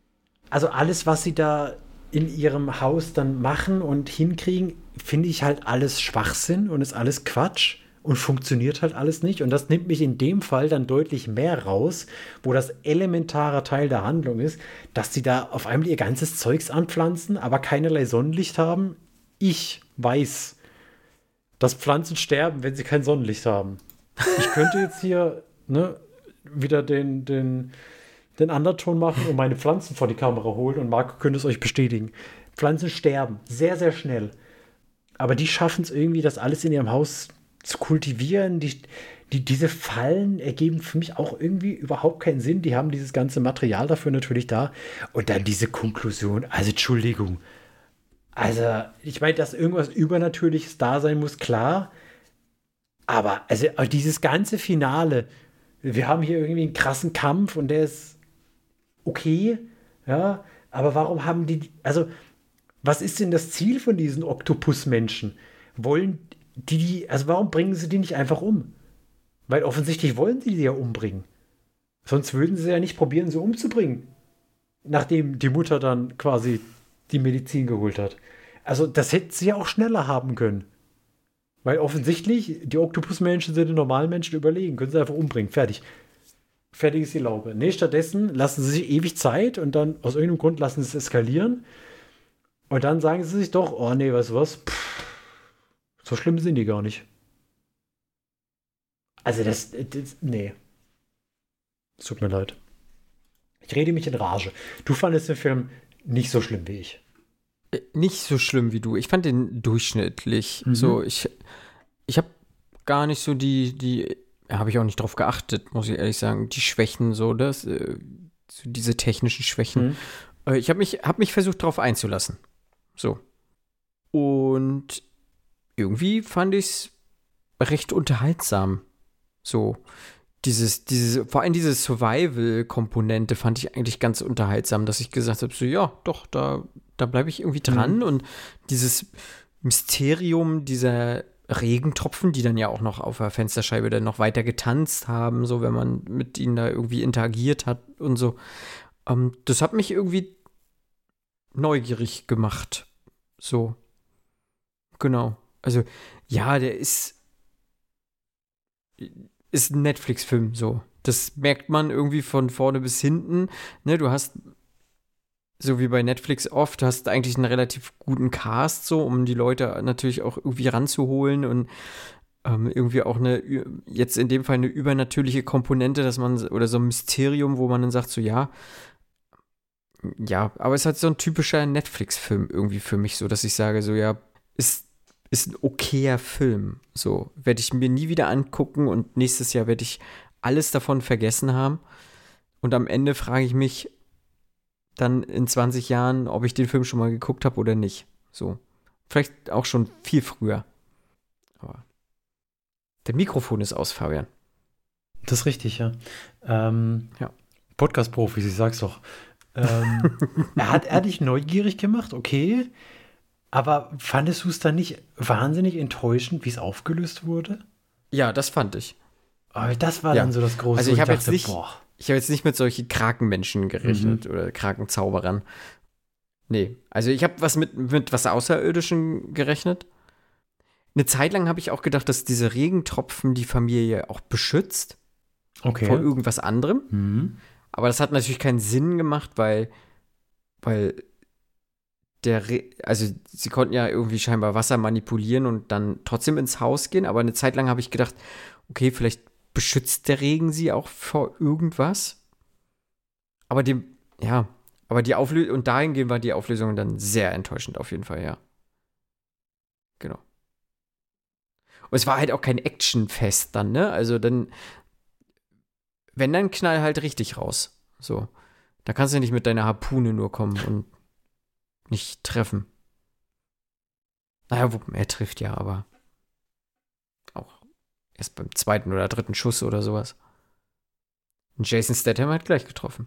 also alles, was sie da in ihrem Haus dann machen und hinkriegen, finde ich halt alles Schwachsinn und ist alles Quatsch und funktioniert halt alles nicht. Und das nimmt mich in dem Fall dann deutlich mehr raus, wo das elementare Teil der Handlung ist, dass sie da auf einmal ihr ganzes Zeugs anpflanzen, aber keinerlei Sonnenlicht haben. Ich weiß, dass Pflanzen sterben, wenn sie kein Sonnenlicht haben. Ich könnte jetzt hier ne, wieder den, den, den Underton machen und meine Pflanzen vor die Kamera holen und Marco könnte es euch bestätigen. Pflanzen sterben sehr, sehr schnell. Aber die schaffen es irgendwie, das alles in ihrem Haus zu kultivieren. Die, die, diese Fallen ergeben für mich auch irgendwie überhaupt keinen Sinn. Die haben dieses ganze Material dafür natürlich da. Und dann diese Konklusion. Also, Entschuldigung. Also, ich meine, dass irgendwas Übernatürliches da sein muss, klar. Aber also dieses ganze Finale, wir haben hier irgendwie einen krassen Kampf und der ist okay, ja, aber warum haben die, also was ist denn das Ziel von diesen Oktopusmenschen? Wollen die, die, also warum bringen sie die nicht einfach um? Weil offensichtlich wollen sie die ja umbringen. Sonst würden sie ja nicht probieren, sie umzubringen. Nachdem die Mutter dann quasi die Medizin geholt hat. Also das hätten sie ja auch schneller haben können. Weil offensichtlich die Oktopusmenschen sind den normalen Menschen überlegen. Können sie einfach umbringen. Fertig. Fertig ist die Laube. Nee, stattdessen lassen sie sich ewig Zeit und dann aus irgendeinem Grund lassen sie es eskalieren. Und dann sagen sie sich doch, oh nee, weißt du was? Pff, so schlimm sind die gar nicht. Also das, das nee. Es tut mir leid. Ich rede mich in Rage. Du fandest den Film nicht so schlimm wie ich. Nicht so schlimm wie du. Ich fand den durchschnittlich. Mhm. So, ich, ich habe gar nicht so die, die, habe ich auch nicht drauf geachtet, muss ich ehrlich sagen, die Schwächen, so, das, äh, so diese technischen Schwächen. Mhm. Äh, ich habe mich, hab mich versucht, darauf einzulassen. So. Und irgendwie fand ich es recht unterhaltsam. So. Dieses, diese, vor allem diese Survival-Komponente fand ich eigentlich ganz unterhaltsam, dass ich gesagt habe, so, ja, doch, da, da bleibe ich irgendwie dran. Mhm. Und dieses Mysterium dieser Regentropfen, die dann ja auch noch auf der Fensterscheibe dann noch weiter getanzt haben, so, wenn man mit ihnen da irgendwie interagiert hat und so. Ähm, das hat mich irgendwie neugierig gemacht. So. Genau. Also, ja, der ist ist ein Netflix-Film, so. Das merkt man irgendwie von vorne bis hinten. Ne, du hast, so wie bei Netflix oft, du hast eigentlich einen relativ guten Cast, so, um die Leute natürlich auch irgendwie ranzuholen und ähm, irgendwie auch eine, jetzt in dem Fall eine übernatürliche Komponente, dass man, oder so ein Mysterium, wo man dann sagt, so, ja, ja, aber es ist halt so ein typischer Netflix-Film irgendwie für mich, so, dass ich sage, so, ja, ist ist ein okayer Film. So, werde ich mir nie wieder angucken und nächstes Jahr werde ich alles davon vergessen haben. Und am Ende frage ich mich dann in zwanzig Jahren, ob ich den Film schon mal geguckt habe oder nicht. So. Vielleicht auch schon viel früher. Aber der Mikrofon ist aus, Fabian. Das ist richtig, ja. Ähm, ja. Podcast-Profis, ich sag's doch. Ähm, er hat er dich neugierig gemacht, okay. Aber fandest du es dann nicht wahnsinnig enttäuschend, wie es aufgelöst wurde? Ja, das fand ich. Aber das war ja. dann so das Große. Also ich habe jetzt, nicht, ich hab jetzt nicht mit solchen Krakenmenschen gerechnet mhm. oder Krakenzauberern. Nee, also ich habe was mit, mit was Außerirdischen gerechnet. Eine Zeit lang habe ich auch gedacht, dass diese Regentropfen die Familie auch beschützt. Okay. Vor irgendwas anderem. Mhm. Aber das hat natürlich keinen Sinn gemacht, weil, weil der, Re- also sie konnten ja irgendwie scheinbar Wasser manipulieren und dann trotzdem ins Haus gehen, aber eine Zeit lang habe ich gedacht, okay, vielleicht beschützt der Regen sie auch vor irgendwas. Aber die, ja, aber die Auflösung, und dahingehend war die Auflösung dann sehr enttäuschend auf jeden Fall, ja. Genau. Und es war halt auch kein Actionfest dann, ne? Also dann, wenn, dann knall halt richtig raus. So. Da kannst du nicht mit deiner Harpune nur kommen und nicht treffen. Naja, er trifft ja, aber auch erst beim zweiten oder dritten Schuss oder sowas. Und Jason Statham hat gleich getroffen.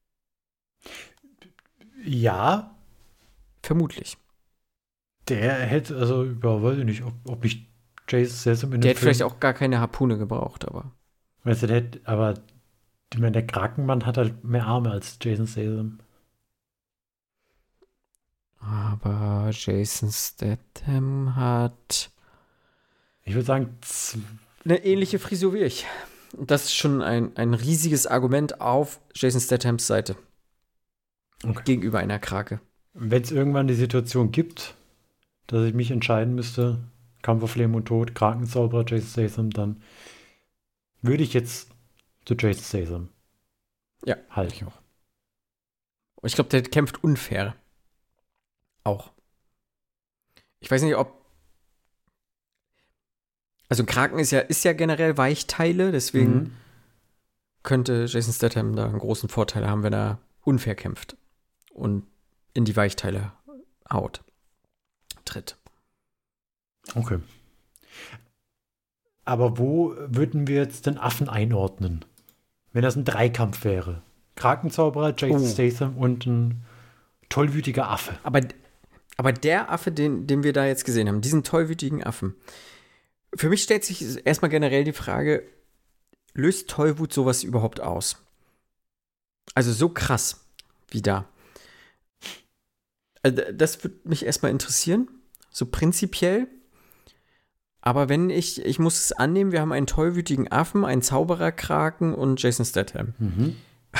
Ja. Vermutlich. Der hätte, also, ja, weiß ich nicht, ob, ob ich Jason Statham in Der hätte Film vielleicht auch gar keine Harpune gebraucht, aber. Weißt du, der hätte, aber ich meine, der Krakenmann hat halt mehr Arme als Jason Statham. Aber Jason Statham hat Ich würde sagen, z- eine ähnliche Frisur wie ich. Das ist schon ein, ein riesiges Argument auf Jason Stathams Seite. Okay. Gegenüber einer Krake. wenn es irgendwann die Situation gibt, dass ich mich entscheiden müsste, Kampf auf Leben und Tod, Krakenzauberer, Jason Statham, dann würde ich jetzt zu Jason Statham Ja, halten. ich auch. Und ich glaube, der kämpft unfair. Auch. Ich weiß nicht, ob. Also, ein Kraken ist ja, ist ja generell Weichteile, deswegen Mhm. könnte Jason Statham da einen großen Vorteil haben, wenn er unfair kämpft und in die Weichteile haut. Tritt. Okay. Aber wo würden wir jetzt den Affen einordnen? Wenn das ein Dreikampf wäre. Krakenzauberer, Jason Oh. Statham und ein tollwütiger Affe. Aber, aber der Affe, den, den wir da jetzt gesehen haben, diesen tollwütigen Affen, für mich stellt sich erstmal generell die Frage, löst Tollwut sowas überhaupt aus? Also so krass wie da. Also das würde mich erstmal interessieren, so prinzipiell. Aber wenn ich, ich muss es annehmen, wir haben einen tollwütigen Affen, einen Zaubererkraken und Jason Statham. Mhm.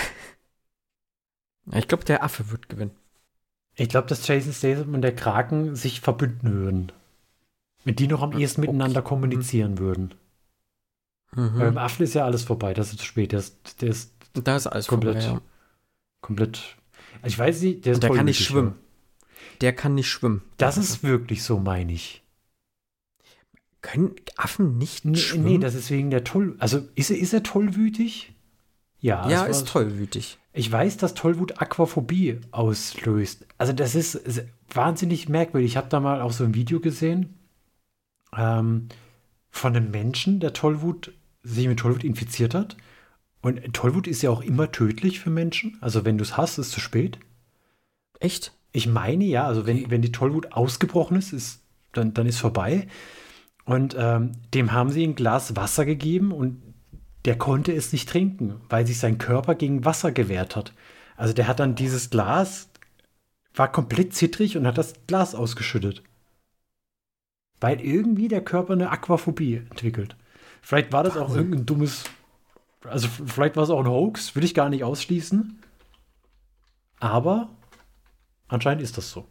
Ja, ich glaube, der Affe wird gewinnen. Ich glaube, dass Jason Statham und der Kraken sich verbünden würden. Mit die noch am ehesten Okay. miteinander kommunizieren würden. Mhm. Beim Affen ist ja alles vorbei, das ist zu spät. Der ist, der ist Und da ist alles komplett, vorbei, ja. komplett. Also ich weiß nicht, der ist Und der kann nicht tollwütig, schwimmen. ja. Der kann nicht schwimmen. Das ist wirklich so, meine ich. Können Affen nicht Nee, schwimmen? nee, das ist wegen der Toll. Also ist er, ist er tollwütig? Ja, ja, es ist war- tollwütig. Ich weiß, dass Tollwut Aquaphobie auslöst. Also das ist, ist wahnsinnig merkwürdig. Ich habe da mal auch so ein Video gesehen ähm, von einem Menschen, der Tollwut, sich mit Tollwut infiziert hat. Und Tollwut ist ja auch immer tödlich für Menschen. Also wenn du es hast, ist es zu spät. Echt? Ich meine ja, also wenn, wenn die Tollwut ausgebrochen ist, ist dann, dann ist vorbei. Und ähm, dem haben sie ein Glas Wasser gegeben und der konnte es nicht trinken, weil sich sein Körper gegen Wasser gewehrt hat. Also der hat dann dieses Glas, war komplett zittrig und hat das Glas ausgeschüttet. Weil irgendwie der Körper eine Aquaphobie entwickelt. Vielleicht war das auch Wahnsinn. irgendein dummes, also vielleicht war es auch ein Hoax, will ich gar nicht ausschließen. Aber anscheinend ist das so.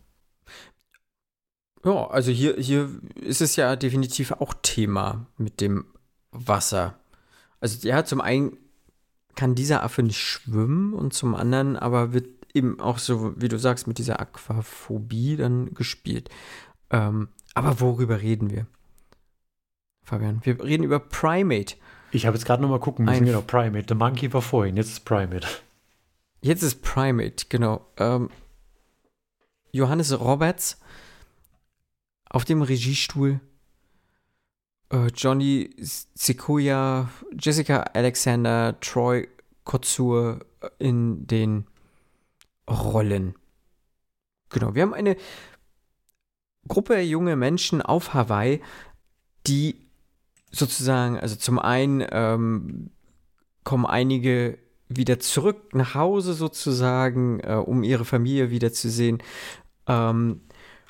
Ja, also hier, hier ist es ja definitiv auch Thema mit dem Wasser. Also ja, zum einen kann dieser Affe nicht schwimmen und zum anderen aber wird eben auch so, wie du sagst, mit dieser Aquaphobie dann gespielt. Ähm, aber worüber reden wir? Fabian, wir reden über Primate. Ich habe jetzt gerade noch mal gucken müssen, Ein- genau, Primate. The Monkey war vorhin, jetzt ist Primate. Jetzt ist Primate, genau. Ähm, Johannes Roberts auf dem Regiestuhl. Äh, Johnny Sequoia, Jessica Alexander, Troy Kotsur in den Rollen. Genau, wir haben eine Gruppe junger Menschen auf Hawaii, die sozusagen, also zum einen ähm, kommen einige wieder zurück nach Hause sozusagen, äh, um ihre Familie wiederzusehen. Ähm,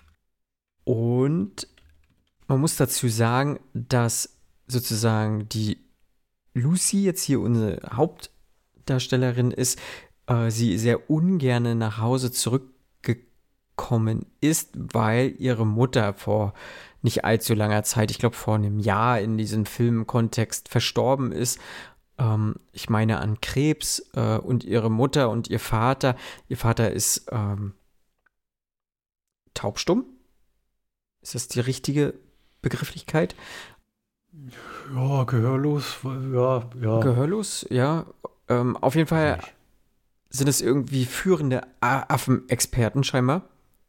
und man muss dazu sagen, dass sozusagen die Lucy jetzt hier unsere Hauptdarstellerin ist, äh, sie sehr ungern nach Hause zurückgekommen ist, weil ihre Mutter vor nicht allzu langer Zeit, ich glaube vor einem Jahr in diesem Filmkontext verstorben ist. Ähm, ich meine an Krebs äh, und ihre Mutter und ihr Vater. Ihr Vater ist ähm, taubstumm. Ist das die richtige Begrifflichkeit? Ja, gehörlos, ja, ja. Gehörlos, ja. Ähm, auf jeden Fall sind es irgendwie führende A- Affenexperten scheinbar.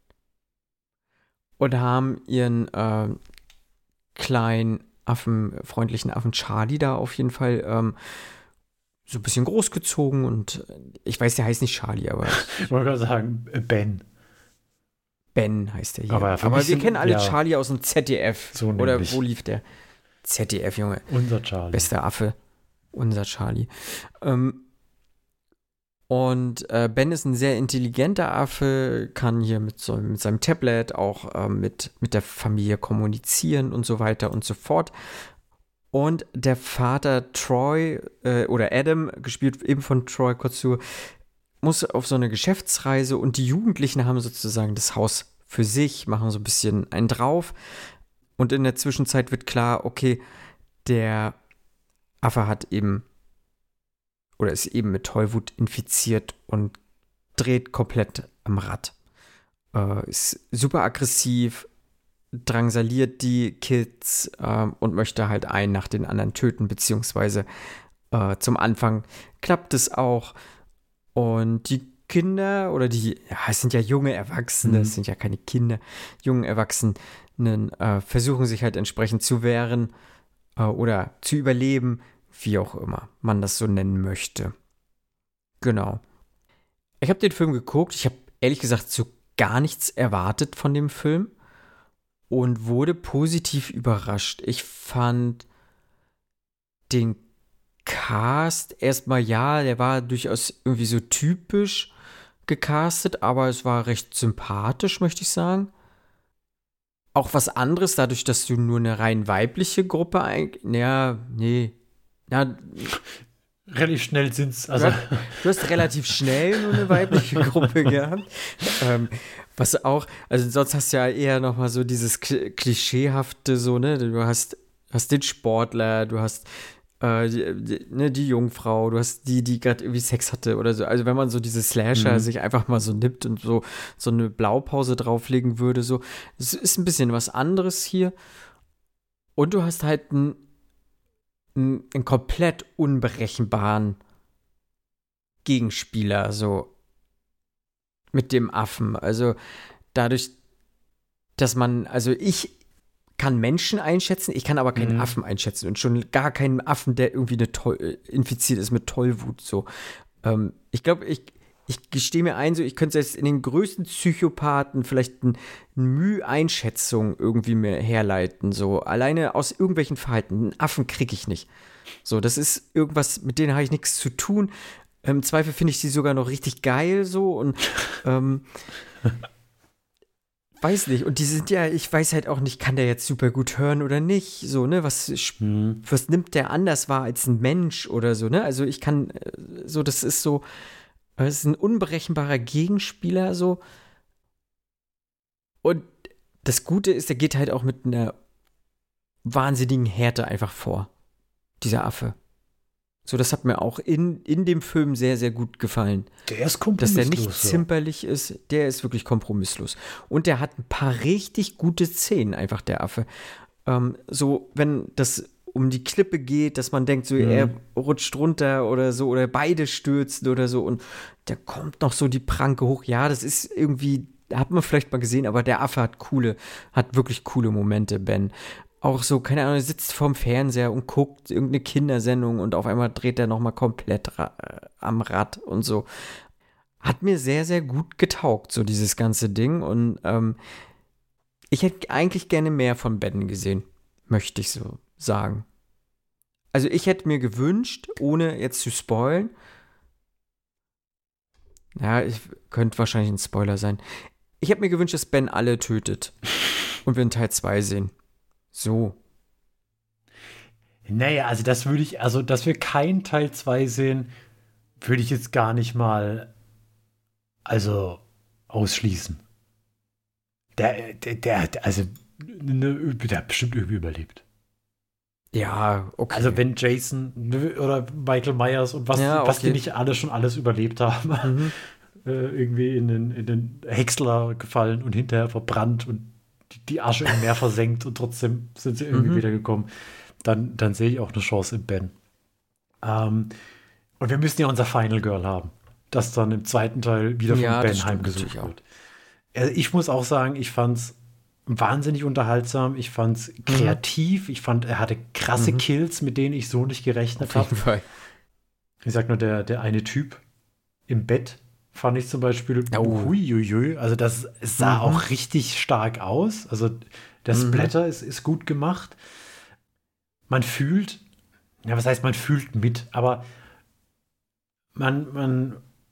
Und haben ihren äh, kleinen Affen, freundlichen Affen Charlie da auf jeden Fall ähm, so ein bisschen großgezogen. Und äh, ich weiß, der heißt nicht Charlie, aber Ich wollte gerade sagen, äh, Ben. Ben heißt der hier. Aber für aber mich wir sind- kennen alle ja. Charlie aus dem Z D F. So Oder nämlich. wo lief der? Z D F, Junge. Unser Charlie. Bester Affe. Unser Charlie. Ähm, Und äh, Ben ist ein sehr intelligenter Affe, kann hier mit, so, mit seinem Tablet auch äh, mit, mit der Familie kommunizieren und so weiter und so fort. Und der Vater Troy äh, oder Adam, gespielt eben von Troy Kotsur, muss auf so eine Geschäftsreise und die Jugendlichen haben sozusagen das Haus für sich, machen so ein bisschen einen drauf. Und in der Zwischenzeit wird klar, okay, der Affe hat eben oder ist eben mit Tollwut infiziert und dreht komplett am Rad. Äh, ist super aggressiv, drangsaliert die Kids äh, und möchte halt einen nach den anderen töten, beziehungsweise äh, zum Anfang klappt es auch. Und die Kinder oder die, ja, es sind ja junge Erwachsene, mhm. es sind ja keine Kinder, junge Erwachsenen äh, versuchen sich halt entsprechend zu wehren äh, oder zu überleben, wie auch immer man das so nennen möchte. Genau. Ich habe den Film geguckt. Ich habe ehrlich gesagt so gar nichts erwartet von dem Film und wurde positiv überrascht. Ich fand den Cast erstmal, ja, der war durchaus irgendwie so typisch gecastet, aber es war recht sympathisch, möchte ich sagen. Auch was anderes, dadurch, dass du nur eine rein weibliche Gruppe eigentlich, ja, nee, ja, relativ schnell sind's. Also. Du, hast, du hast relativ schnell nur eine weibliche Gruppe gehabt. Ähm, was auch, also sonst hast du ja eher nochmal so dieses Klischeehafte, so, ne? Du hast, hast den Sportler, du hast äh, die, die, ne, die Jungfrau, du hast die, die gerade irgendwie Sex hatte oder so. Also wenn man so diese Slasher mhm. sich einfach mal so nimmt und so, so eine Blaupause drauflegen würde, so, es ist ein bisschen was anderes hier. Und du hast halt ein einen komplett unberechenbaren Gegenspieler, so mit dem Affen. Also dadurch, dass man, also ich kann Menschen einschätzen, ich kann aber keinen mhm. Affen einschätzen und schon gar keinen Affen, der irgendwie eine Toll, infiziert ist mit Tollwut. So, ähm, ich glaube, ich Ich gestehe mir ein, so ich könnte jetzt in den größten Psychopathen vielleicht eine Müh-Einschätzung irgendwie mehr herleiten. So alleine aus irgendwelchen Verhalten. Einen Affen kriege ich nicht. So, das ist irgendwas, mit denen habe ich nichts zu tun. Im Zweifel finde ich die sogar noch richtig geil so und ähm, weiß nicht. Und die sind ja, ich weiß halt auch nicht, kann der jetzt super gut hören oder nicht. So, ne, was, hm. was nimmt der anders wahr als ein Mensch oder so, ne? Also ich kann, so, das ist so. Es ist ein unberechenbarer Gegenspieler so. Und das Gute ist, der geht halt auch mit einer wahnsinnigen Härte einfach vor. Dieser Affe. So, das hat mir auch in, in dem Film sehr, sehr gut gefallen. Der ist kompromisslos. Dass der nicht zimperlich ist, der ist wirklich kompromisslos. Und der hat ein paar richtig gute Szenen, einfach der Affe. Ähm, so, wenn das um die Klippe geht, dass man denkt, so mhm. er rutscht runter oder so, oder beide stürzen oder so und da kommt noch so die Pranke hoch. Ja, das ist irgendwie, hat man vielleicht mal gesehen, aber der Affe hat coole, hat wirklich coole Momente, Ben. Auch so, keine Ahnung, er sitzt vorm Fernseher und guckt irgendeine Kindersendung und auf einmal dreht er nochmal komplett ra- am Rad und so. Hat mir sehr, sehr gut getaugt, so dieses ganze Ding und ähm, ich hätte eigentlich gerne mehr von Ben gesehen, möchte ich so sagen. Also ich hätte mir gewünscht, ohne jetzt zu spoilen, ja, ich könnte wahrscheinlich ein Spoiler sein, ich hätte mir gewünscht, dass Ben alle tötet und wir in Teil zwei sehen. So. Naja, also das würde ich, also dass wir kein Teil zwei sehen, würde ich jetzt gar nicht mal, also ausschließen. Der, der, der also, ne, der hat bestimmt irgendwie überlebt. Ja, okay. Also wenn Jason oder Michael Myers und was, ja, okay. was die nicht alle schon alles überlebt haben, mhm. äh, irgendwie in den, in den Häcksler gefallen und hinterher verbrannt und die, die Asche im Meer versenkt und trotzdem sind sie irgendwie mhm. wiedergekommen, dann, dann sehe ich auch eine Chance im Ben. Ähm, und wir müssen ja unser Final Girl haben, das dann im zweiten Teil wieder von ja, Ben heimgesucht wird. Also ich muss auch sagen, ich fand's wahnsinnig unterhaltsam, ich fand's kreativ, mhm. ich fand, er hatte krasse mhm. Kills, mit denen ich so nicht gerechnet habe. Ich sag nur, der, der eine Typ im Bett fand ich zum Beispiel, oh. huiuiui, also das sah mhm. auch richtig stark aus, also der Splatter mhm. ist, ist gut gemacht. Man fühlt, ja, was heißt, man fühlt mit, aber man, man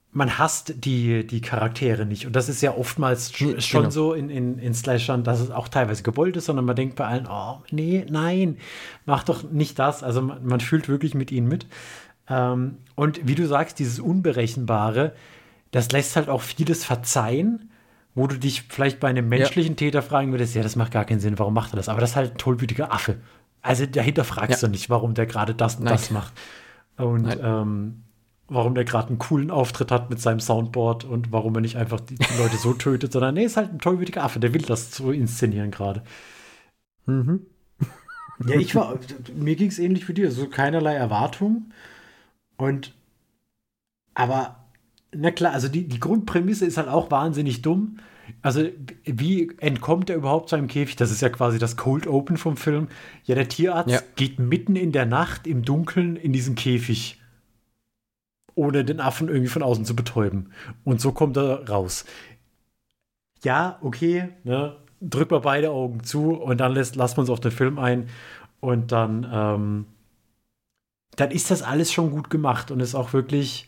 man hasst die, die Charaktere nicht. Und das ist ja oftmals Nee, schon genau. so in, in, in Slashern, dass es auch teilweise gewollt ist, sondern man denkt bei allen, oh, nee, nein, mach doch nicht das. Also man, man fühlt wirklich mit ihnen mit. Ähm, und wie du sagst, dieses Unberechenbare, das lässt halt auch vieles verzeihen, wo du dich vielleicht bei einem Ja, menschlichen Täter fragen würdest, ja, das macht gar keinen Sinn, warum macht er das? Aber das ist halt ein tollwütiger Affe. Also dahinter fragst ja, du nicht, warum der gerade das und nein, das macht. Und nein. ähm, warum der gerade einen coolen Auftritt hat mit seinem Soundboard und warum er nicht einfach die, die Leute so tötet, sondern nee, ist halt ein tollwütiger Affe, der will das so inszenieren gerade. Mhm. Ja, ich war, mir ging es ähnlich wie dir, so keinerlei Erwartung. Und, aber, na klar, also die, die Grundprämisse ist halt auch wahnsinnig dumm. Also, wie entkommt er überhaupt seinem Käfig? Das ist ja quasi das Cold Open vom Film. Ja, der Ja, Tierarzt geht mitten in der Nacht im Dunkeln in diesen Käfig, ohne den Affen irgendwie von außen zu betäuben. Und so kommt er raus. Ja, okay, ne? Drück mal beide Augen zu und dann lässt, lassen wir uns auf den Film ein. Und dann, ähm, dann ist das alles schon gut gemacht und ist auch wirklich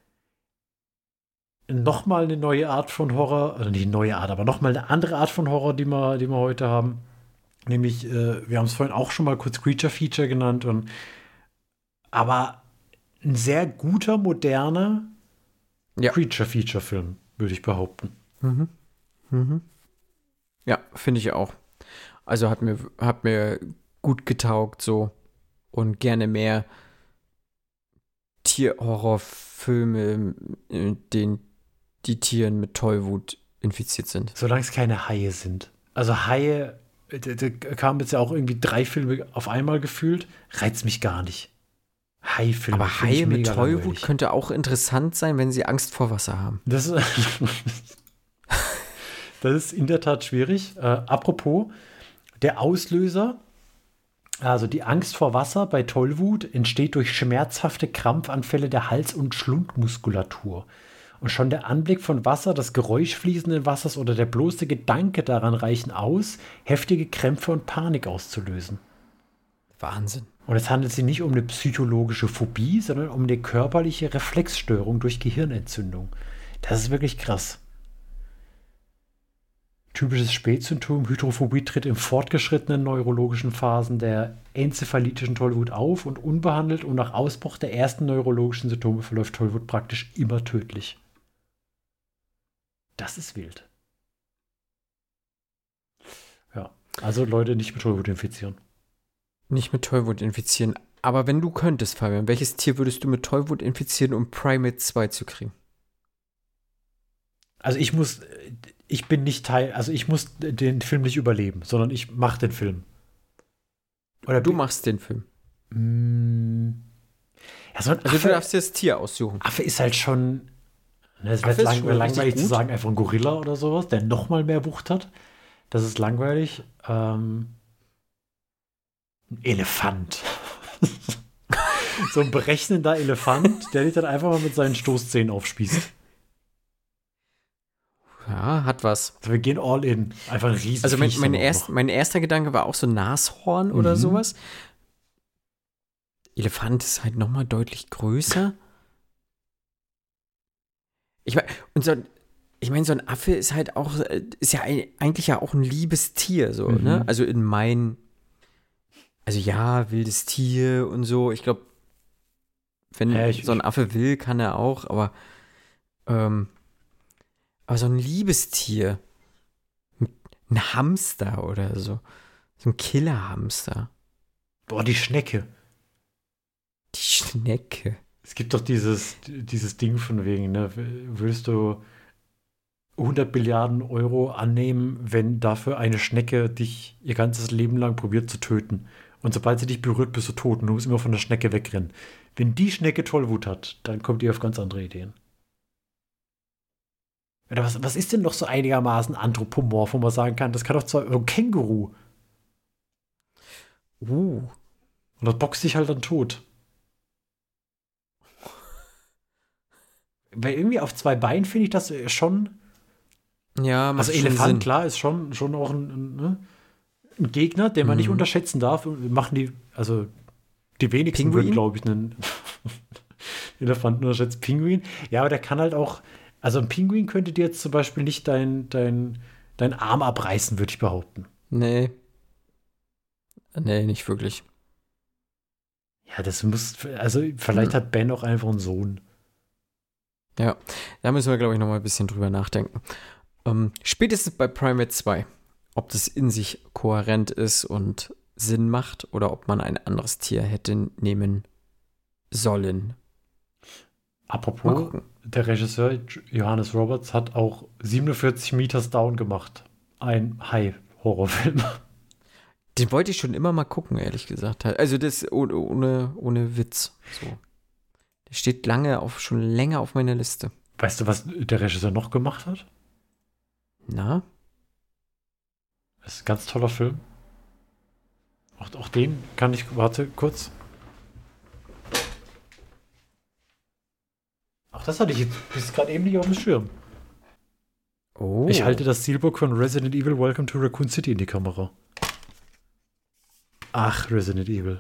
nochmal eine neue Art von Horror, also nicht eine neue Art, aber nochmal eine andere Art von Horror, die wir, die wir heute haben. Nämlich, äh, wir haben es vorhin auch schon mal kurz Creature Feature genannt, und, aber ein sehr guter, moderner ja. Creature Feature Film, würde ich behaupten. Mhm. Mhm. Ja, finde ich auch. Also hat mir, hat mir gut getaugt so und gerne mehr Tierhorrorfilme, in denen die Tieren mit Tollwut infiziert sind. Solange es keine Haie sind. Also Haie, da, da kamen jetzt ja auch irgendwie drei Filme auf einmal gefühlt, reizt mich gar nicht. Hai-Filme Aber finde ich Haie mit mega Tollwut langweilig. könnte auch interessant sein, wenn sie Angst vor Wasser haben. Das ist, das ist in der Tat schwierig. Äh, apropos, der Auslöser, also die Angst vor Wasser bei Tollwut, entsteht durch schmerzhafte Krampfanfälle der Hals- und Schlundmuskulatur. Und schon der Anblick von Wasser, das Geräusch fließenden Wassers oder der bloße Gedanke daran reichen aus, heftige Krämpfe und Panik auszulösen. Wahnsinn. Und es handelt sich nicht um eine psychologische Phobie, sondern um eine körperliche Reflexstörung durch Gehirnentzündung. Das ist wirklich krass. Typisches Spätsymptom, Hydrophobie tritt in fortgeschrittenen neurologischen Phasen der enzephalitischen Tollwut auf und unbehandelt und nach Ausbruch der ersten neurologischen Symptome verläuft Tollwut praktisch immer tödlich. Das ist wild. Ja, also Leute nicht mit Tollwut infizieren. Nicht mit Tollwut infizieren. Aber wenn du könntest, Fabian, welches Tier würdest du mit Tollwut infizieren, um Primate zwei zu kriegen? Also ich muss, ich bin nicht Teil, also ich muss den Film nicht überleben, sondern ich mache den Film. Oder Du bi- machst den Film. Mm. Ja, so ein Also du Affe, darfst dir das Tier aussuchen. Affe ist halt schon, ne, es Affe wäre ist lang, schon wär richtig langweilig zu gut. sagen, einfach ein Gorilla oder sowas, der noch mal mehr Wucht hat. Das ist langweilig. Ähm, ein Elefant. So ein berechnender Elefant, der dich dann einfach mal mit seinen Stoßzähnen aufspießt. Ja, hat was. Also wir gehen all in. Einfach ein riesen Also mein, Viech mein, dann auch erst, noch. mein erster Gedanke war auch so Nashorn oder Mhm. sowas. Elefant ist halt noch mal deutlich größer. Ich meine, und so, ich meine, so ein Affe ist halt auch, äh, ist ja ein, eigentlich ja auch ein liebes Tier, so, Mhm. ne? Also in mein, also ja, wildes Tier und so. Ich glaube, wenn Ja, ich- so ein Affe will, kann er auch, aber, ähm, aber so ein liebes Tier, ein Hamster oder so, so ein Killerhamster, Boah, die Schnecke. die Schnecke. Es gibt doch dieses, dieses Ding von wegen, ne? Willst du hundert Milliarden Euro annehmen, wenn dafür eine Schnecke dich ihr ganzes Leben lang probiert zu töten? Und sobald sie dich berührt, bist du tot und du musst immer von der Schnecke wegrennen. Wenn die Schnecke Tollwut hat, dann kommt ihr auf ganz andere Ideen. Oder was, was ist denn noch so einigermaßen anthropomorph, wo man sagen kann, das kann doch zwar ein Känguru. Uh, Und das boxt dich halt dann tot. Weil irgendwie auf zwei Beinen finde ich das schon. ja, macht Also schon Elefant, Sinn. klar, ist schon, schon auch ein, ein, ne? ein Gegner, den man nicht Mhm. unterschätzen darf. Und machen die, also die wenigsten Pinguin? würden, glaube ich, einen, Elefanten unterschätzt. Pinguin. Ja, aber der kann halt auch, also ein Pinguin könnte dir jetzt zum Beispiel nicht dein, dein, dein Arm abreißen, würde ich behaupten. Nee. Nee, nicht wirklich. Ja, das muss, also vielleicht Hm. hat Ben auch einfach einen Sohn. Ja, da müssen wir, glaube ich, noch mal ein bisschen drüber nachdenken. Ähm, spätestens bei Primate zwei, ob das in sich kohärent ist und Sinn macht oder ob man ein anderes Tier hätte nehmen sollen. Mal Apropos, gucken. der Regisseur Johannes Roberts hat auch siebenundvierzig Meters Down gemacht. Ein Hai-Horrorfilm. Den wollte ich schon immer mal gucken, ehrlich gesagt. Also das ohne, ohne, ohne Witz. So. Der steht lange auf, schon länger auf meiner Liste. Weißt du, was der Regisseur noch gemacht hat? Na? Das ist ein ganz toller Film. Auch, auch den kann ich, warte kurz. Auch das hatte ich jetzt bis gerade eben nicht auf dem Schirm. Oh. Ich halte das Steelbook von Resident Evil Welcome to Raccoon City in die Kamera. Ach, Resident Evil.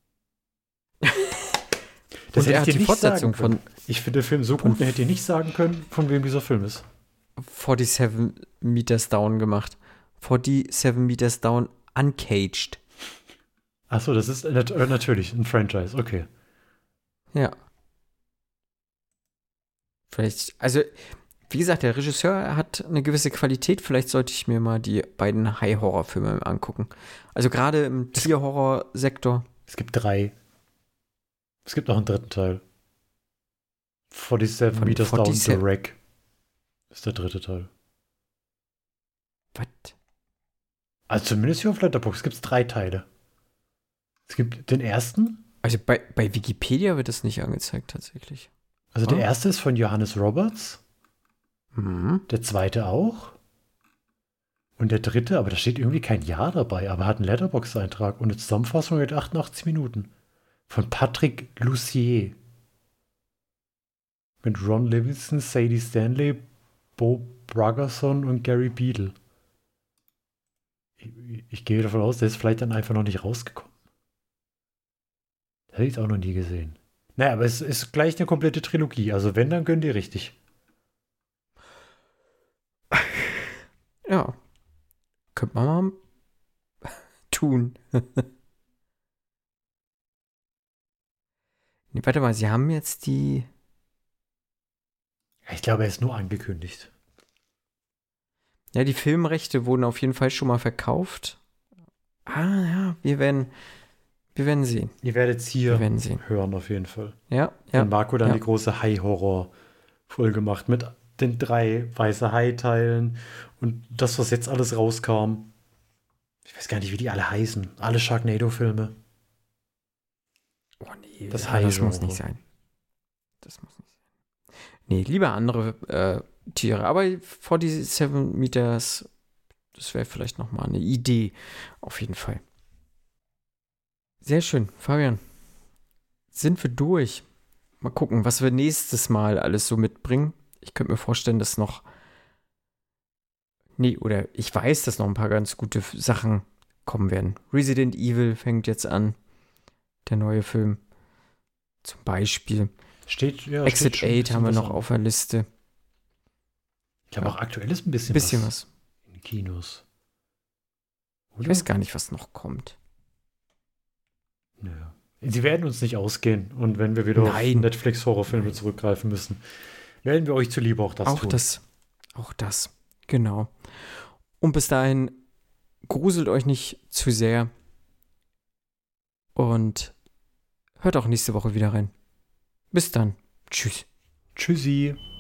Das Und er hätte hat ich dir die nicht Fortsetzung sagen können. von Ich finde den Film so gut, der hätte dir nicht sagen können, von wem dieser Film ist. siebenundvierzig Meters Down gemacht. siebenundvierzig Meters Down Uncaged. Achso, das ist nat äh, natürlich ein Franchise, okay. Ja. Vielleicht, also, wie gesagt, der Regisseur hat eine gewisse Qualität. Vielleicht sollte ich mir mal die beiden High-Horror-Filme angucken. Also gerade im Tier-Horror-Sektor. Es gibt drei. Es gibt noch einen dritten Teil. siebenundvierzig Von Meters Down, The siebenundvierzig Wreck ist der dritte Teil. Was? Also zumindest hier auf Letterboxd gibt es drei Teile. Es gibt den ersten. Also bei, bei Wikipedia wird das nicht angezeigt, tatsächlich. Also Ah. der erste ist von Johannes Roberts. Mhm. Der zweite auch. Und der dritte, aber da steht irgendwie kein Jahr dabei, aber hat einen Letterboxd-Eintrag und eine Zusammenfassung mit achtundachtzig Minuten. Von Patrick Lussier. Mit Ron Livingston, Sadie Stanley, Bo Bragason und Gary Beadle. Ich, ich gehe davon aus, der ist vielleicht dann einfach noch nicht rausgekommen. Das hätte ich auch noch nie gesehen. Naja, aber es ist gleich eine komplette Trilogie. Also wenn, dann gönnt ihr richtig. Ja. Könnte man mal tun. Nee, warte mal, sie haben jetzt die. Ich glaube, er ist nur angekündigt. Ja, die Filmrechte wurden auf jeden Fall schon mal verkauft. Ah, ja, wir werden. Wir werden sehen. Ihr werdet es hier Wir werden sehen. hören, auf jeden Fall. Ja, ja. Wenn Marco dann ja. die große Hai-Horror-Folge macht mit den drei weiße Hai-Teilen und das, was jetzt alles rauskam. Ich weiß gar nicht, wie die alle heißen. Alle Sharknado-Filme. Oh nee, Das das, Hai das muss Genre. nicht sein. Das muss nicht sein. Nee, lieber andere äh, Tiere. Aber siebenundvierzig Meters, das wäre vielleicht nochmal eine Idee. Auf jeden Fall. Sehr schön, Fabian. Sind wir durch? Mal gucken, was wir nächstes Mal alles so mitbringen. Ich könnte mir vorstellen, dass noch. Nee, oder ich weiß, dass noch ein paar ganz gute F- Sachen kommen werden. Resident Evil fängt jetzt an. Der neue Film. Zum Beispiel. Steht, ja, Exit steht schon ein acht bisschen haben wir was noch an. auf der Liste. Ich glaube, auch aktuell ist ein bisschen, Bisschen was, was. in Kinos. Ich weiß gar nicht, was noch kommt. Ja. Sie werden uns nicht ausgehen. Und wenn wir wieder Nein. auf Netflix-Horrorfilme Nein. zurückgreifen müssen, werden wir euch zuliebe auch das auch tun. das. Auch das. Genau. Und bis dahin gruselt euch nicht zu sehr. Und hört auch nächste Woche wieder rein. Bis dann. Tschüss. Tschüssi.